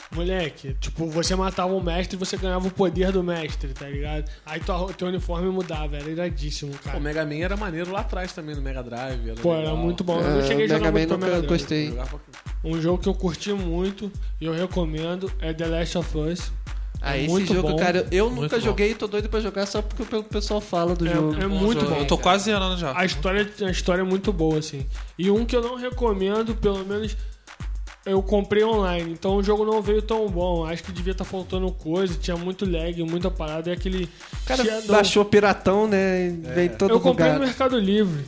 Moleque, tipo, você matava um mestre e você ganhava o poder do mestre, tá ligado? Aí teu uniforme mudava, era iradíssimo, cara. O Mega Man era maneiro lá atrás também, no Mega Drive. Era Pô, legal. era muito bom. Eu não cheguei a jogar Mega muito Man pra Mega nunca Drive. gostei. Um jogo que eu curti muito e eu recomendo é The Last of Us. Ah, esse muito jogo, bom. cara, eu Muito nunca bom. joguei e tô doido pra jogar só porque o pessoal fala do jogo. É muito jogo. bom. Eu tô quase zerando já. A história é muito boa, assim. E um que eu não recomendo, pelo menos eu comprei online, então o jogo não veio tão bom. Acho que devia estar faltando coisa, tinha muito lag, muita parada. É aquele. O cara Shadow. baixou piratão, né? E veio todo Eu comprei bugado. no Mercado Livre.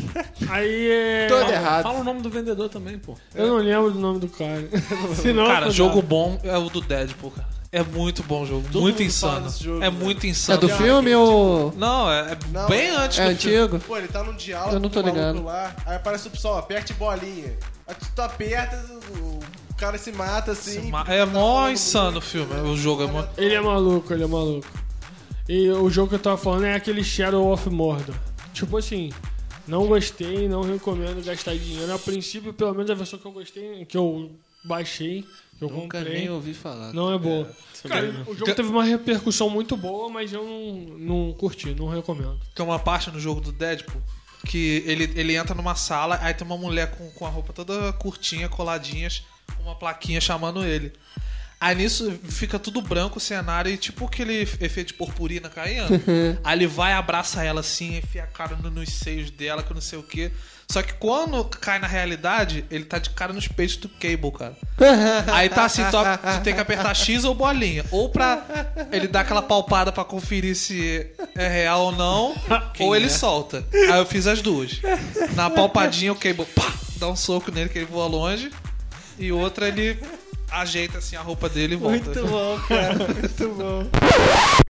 Aí é. Todo errado. Fala o nome do vendedor também, pô. Eu não lembro do nome do cara. Senão Cara, eu jogo bom é o do Deadpool, cara. É muito bom o jogo, Todo muito mundo fala insano. desse jogo, É né? muito É insano. do filme ou. Não, é Não, bem antes É do filme. antigo? Pô, ele tá num diálogo Eu não tô com o maluco ligado. lá, aí aparece o pessoal, aperte bolinha. Aí tu aperta, o cara se mata assim. É mó insano o filme, o jogo é mó... Ele é maluco, ele é maluco. E o jogo que eu tava falando é aquele Shadow of Mordor. Tipo assim, não gostei, não recomendo gastar dinheiro. A princípio, pelo menos a versão que eu gostei, que eu baixei, que eu Nunca comprei, nem ouvi falar. não é boa. Cara, o jogo teve uma repercussão muito boa, mas eu não curti, não recomendo. Tem uma parte no jogo do Deadpool que ele entra numa sala, aí tem uma mulher com a roupa toda curtinha, coladinhas, com uma plaquinha chamando ele. Aí nisso fica tudo branco o cenário e tipo aquele efeito de purpurina caindo. Aí ele vai, abraça ela assim, enfia a cara nos seios dela, que não sei o que. Só que quando cai na realidade, ele tá de cara nos peitos do Cable, cara. Aí tá assim, tu tem que apertar X ou bolinha. Ou pra ele dar aquela palpada pra conferir se é real ou não, ou ele solta. Aí eu fiz as duas. Na palpadinha o Cable pá, dá um soco nele que ele voa longe. E outra ele ajeita assim a roupa dele e volta. Muito bom, cara. Muito bom.